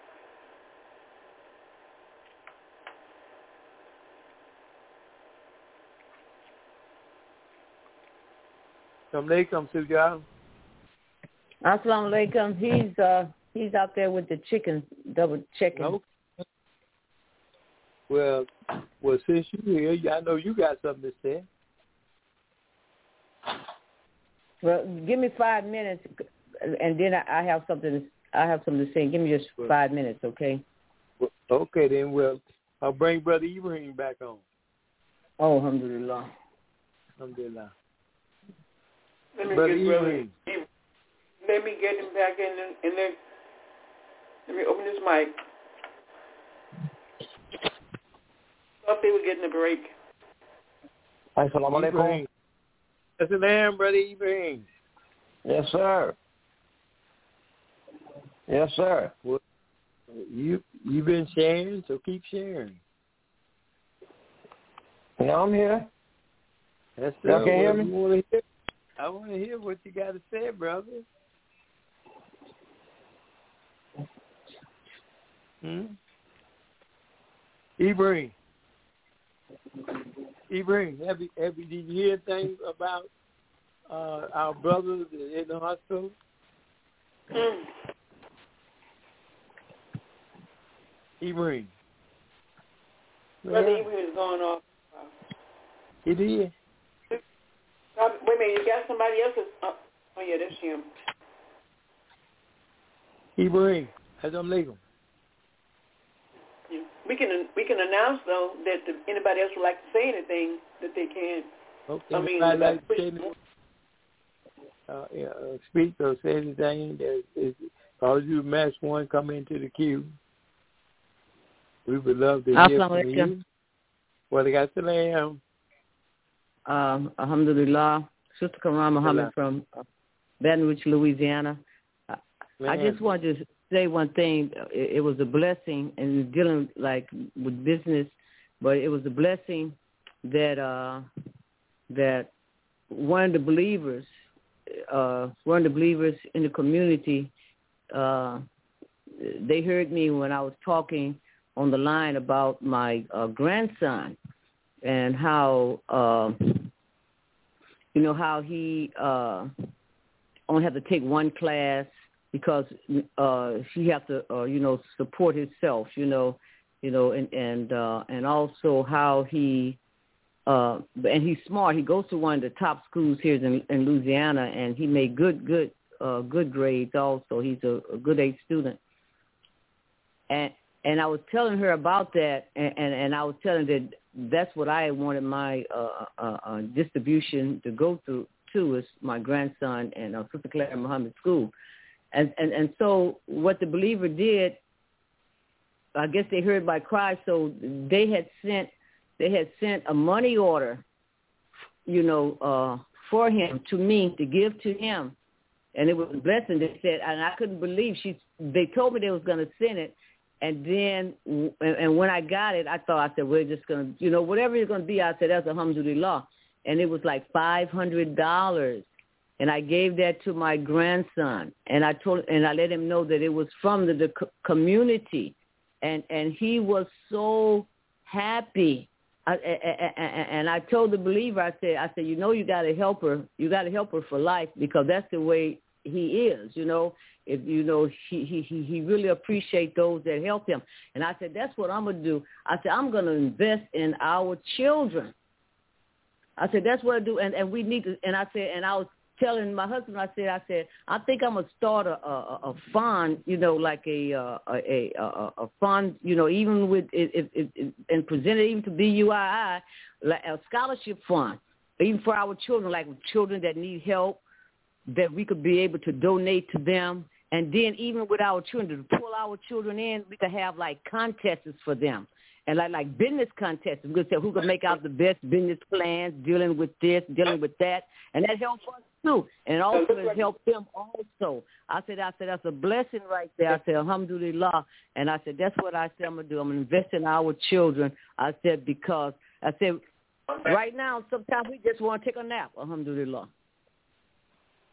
Assalamu alaikum, Suja. Assalamu alaikum. He's uh he's out there with the chicken, double checking. Okay. Well, well, since you're here, I know you got something to say. Well, give me five minutes, and then I, I have something. I have something to say. Give me just five minutes, okay? Well, okay, then. Well, I'll bring Brother Ibrahim back on. Oh, alhamdulillah. Alhamdulillah. Let me Brother get Brother. Ibrahim. Let me get him back in, in there. Let me open his mic. Thought they were getting a break. Assalamu alaikum. Assalamu, Brother Ibrahim. Yes, sir. Yes, sir. Well, you you've been sharing, so keep sharing. Yeah, I'm here. That's Y'all can hear me? You wanna hear? I want to hear what you got to say, brother. Hmm? Ibrahim. Ibrahim, have you, have you, did you hear things about uh, our brothers in the hospital? Mm. Ibrahim. Brother Yeah. Ibrahim is going off. He did. Uh, wait a minute, you got somebody else's? Uh, oh, yeah, that's him. Ibrahim, assalamu alaikum. Yeah. We can we can announce though that if anybody else would like to say anything, that they can. Okay. I mean, I'd like, like to say anything, uh, yeah, uh, speak or say anything that is, cause you match one, come into the queue. We would love to hear from you. Well, I got the lamb. Um, alhamdulillah. Sister Karam Muhammad from uh, Baton Rouge, Louisiana. Uh, I just wanted to say one thing. It, it was a blessing, and dealing like with business, but it was a blessing that uh, that one of the believers, uh, one of the believers in the community, uh, they heard me when I was talking on the line about my uh, grandson and how, uh, you know, how he uh, only have to take one class because uh, he have to, uh, you know, support himself, you know, you know, and and uh, and also how he, uh, and he's smart. He goes to one of the top schools here in, in Louisiana, and he made good, good, uh, good grades. Also, he's a, a good A student. And and I was telling her about that, and, and, and I was telling her that that's what I wanted my uh, uh, uh, distribution to go through to is my grandson and uh, Sister Claire Muhammad School. And, and and so what the believer did, I guess they heard my cry, so they had sent they had sent a money order, you know, uh, for him to me to give to him, and it was a blessing. They said, and I couldn't believe she. They told me they was going to send it, and then and, and when I got it, I thought I said we're just going to, you know, whatever it's going to be. I said that's alhamdulillah, and it was like five hundred dollars. And I gave that to my grandson, and I told, and I let him know that it was from the, the community, and and he was so happy. I, I, I, and I told the believer, I said, I said, you know, you got to help her. You got to help her for life because that's the way he is. You know, if you know, he he he really appreciates those that help him. And I said, that's what I'm gonna do. I said, I'm gonna invest in our children. I said, that's what I do, and and we need to. And I said, and I was telling my husband, I said, I said, I think I'm gonna start a a, a fund, you know, like a a a, a, a fund, you know, even with it, it, it, and present it even to B U I I, like a scholarship fund, even for our children, like children that need help, that we could be able to donate to them, and then even with our children to pull our children in, we could have like contests for them. And like like business contests, we could say who could make out the best business plans, dealing with this, dealing with that, and that helps us too. And also it helps them also. I said, I said that's a blessing right there. I said, alhamdulillah. And I said, that's what I said I'm gonna do. I'm gonna invest in our children. I said because I said right now sometimes we just want to take a nap. Alhamdulillah.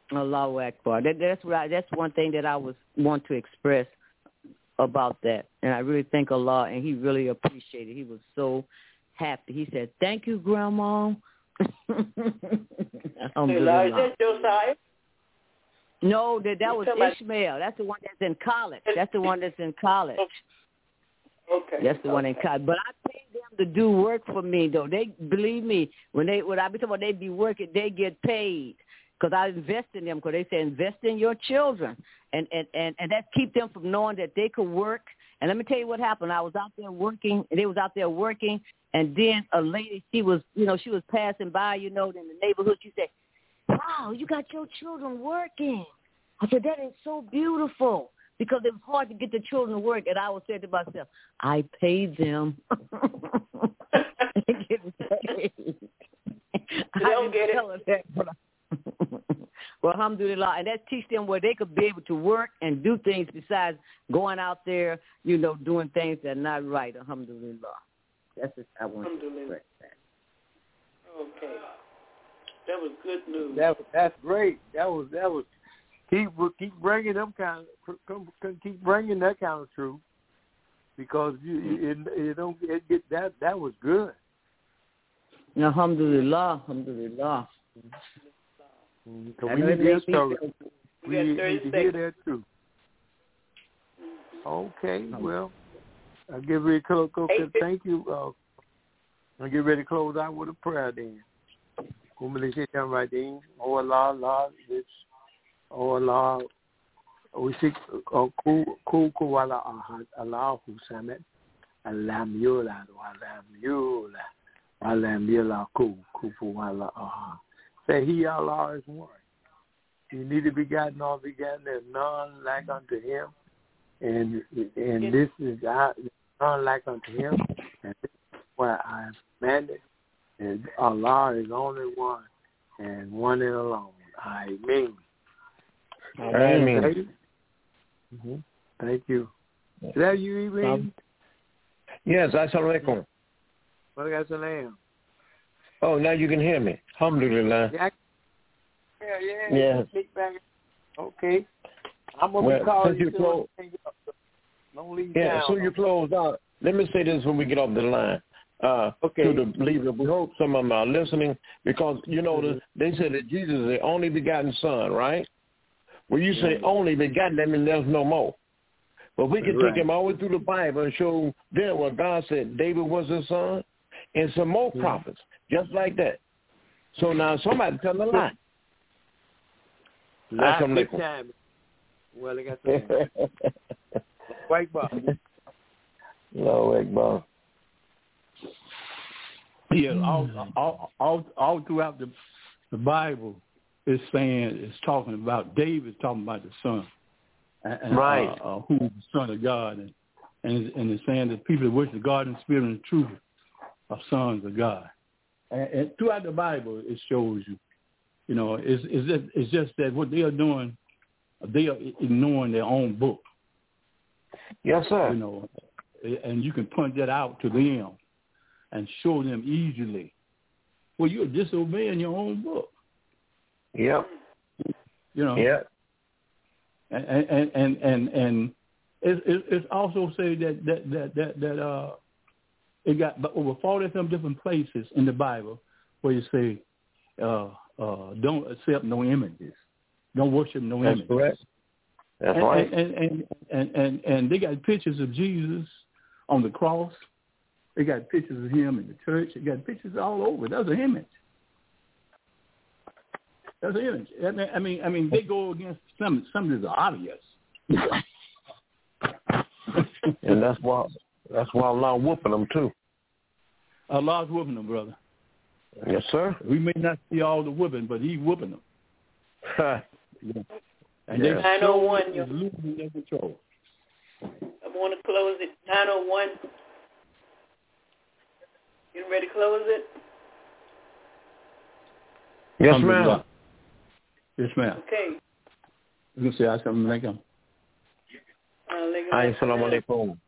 Allahu Akbar. That, that's right. That's one thing that I was want to express about that, and I really thank Allah, and He really appreciated it. He was so happy. He said, "Thank you, Grandma." Elijah, is that Josiah? No, that that was Ishmael. That's the one that's in college. That's the one that's in college. Okay. That's the okay. one in college. But I paid them to do work for me, though. They believe me when they when I be talking about they be working, they get paid because I invest in them. Because they say invest in your children, and and and and that keep them from knowing that they could work. And let me tell you what happened. I was out there working, and they was out there working, and then a lady, she was, you know, she was passing by, you know, in the neighborhood. She said, "Wow, you got your children working." I said, "That is so beautiful," because it was hard to get the children to work. And I was saying to myself, I paid them. They get paid. They don't get it. That, but I, well, alhamdulillah, and that teach them where they could be able to work and do things besides going out there, you know, doing things that are not right. Alhamdulillah. That's just I want to express that. Okay, that was good news. That that's great. That was that was keep keep bringing them kind of keep bringing that kind of truth, because you it, it don't it get that that was good. Alhamdulillah, alhamdulillah. So we need to hear we need to hear that too. Okay, well, I'll get ready to close. Thank you. Uh, I'll get ready to close out with a prayer then. Right then. Oh Allah, Allah, it's oh Allah. We seek oh ku ku ku wala ahad Allah who samet alam yula walam yula alam yula ku ku wala ahad. Say He Allah is one. He neither begotten nor begotten. There's none like unto Him, and and this is none like unto Him, and this is why I am commanded. And Allah is only one, and one and alone. Amen. Amen. Thank you. Mm-hmm. Thank you. Is that you, Ibrahim? Yes, assalamu alaikum. What I got your name? Oh, now you can hear me. Alhamdulillah. Yeah, yeah, yeah. Yeah. Okay. I'm going to well, be calling you. Close, Don't leave yeah, down. so you close out. Let me say this when we get off the line. Uh, okay. To the believers, we hope some of them are listening, because, you know, mm-hmm. the, they said that Jesus is the only begotten Son, right? When you say mm-hmm. only begotten, that means there's no more. But we can right. take him all the way through the Bible and show them where God said David was his son, and some more mm-hmm. prophets, just like that. So now somebody tell a lie. Last time. Well, I got the white bar. No, white bar. Yeah, all, all all all throughout the the Bible, it's saying it's talking about David's talking about the Son, and, right? Uh, uh, who's the Son of God, and and and it's saying that people that worship God in spirit and truth are sons of God. And, and throughout the Bible, it shows you, you know, it's it's just, it's just that what they are doing, they are ignoring their own book. Yes, sir. You know, and you can point that out to them and show them easily. Well, you're disobeying your own book. Yep. You know. Yep. And and and and, and it, it, it's also said that that that that, that uh, it got over forty some different places in the Bible where you say, uh, uh, don't accept no images, don't worship no That's images. Correct. That's and, right. And and, and and and they got pictures of Jesus on the cross. They got pictures of him in the church. They got pictures all over. That's an image. That's an image. I mean, I mean, I mean they go against some. Some that are obvious. And that's why that's why Allah whooping them too. Allah's whooping them, brother. Yes, sir. We may not see all the whooping, but He's whooping them. yeah. And yeah. they nine oh one, is losing their control. I want to close it. nine oh one. You ready to close it? Yes, ma'am. Yes, ma'am. Okay. You can say assalamu alaikum. Assalamu alaikum.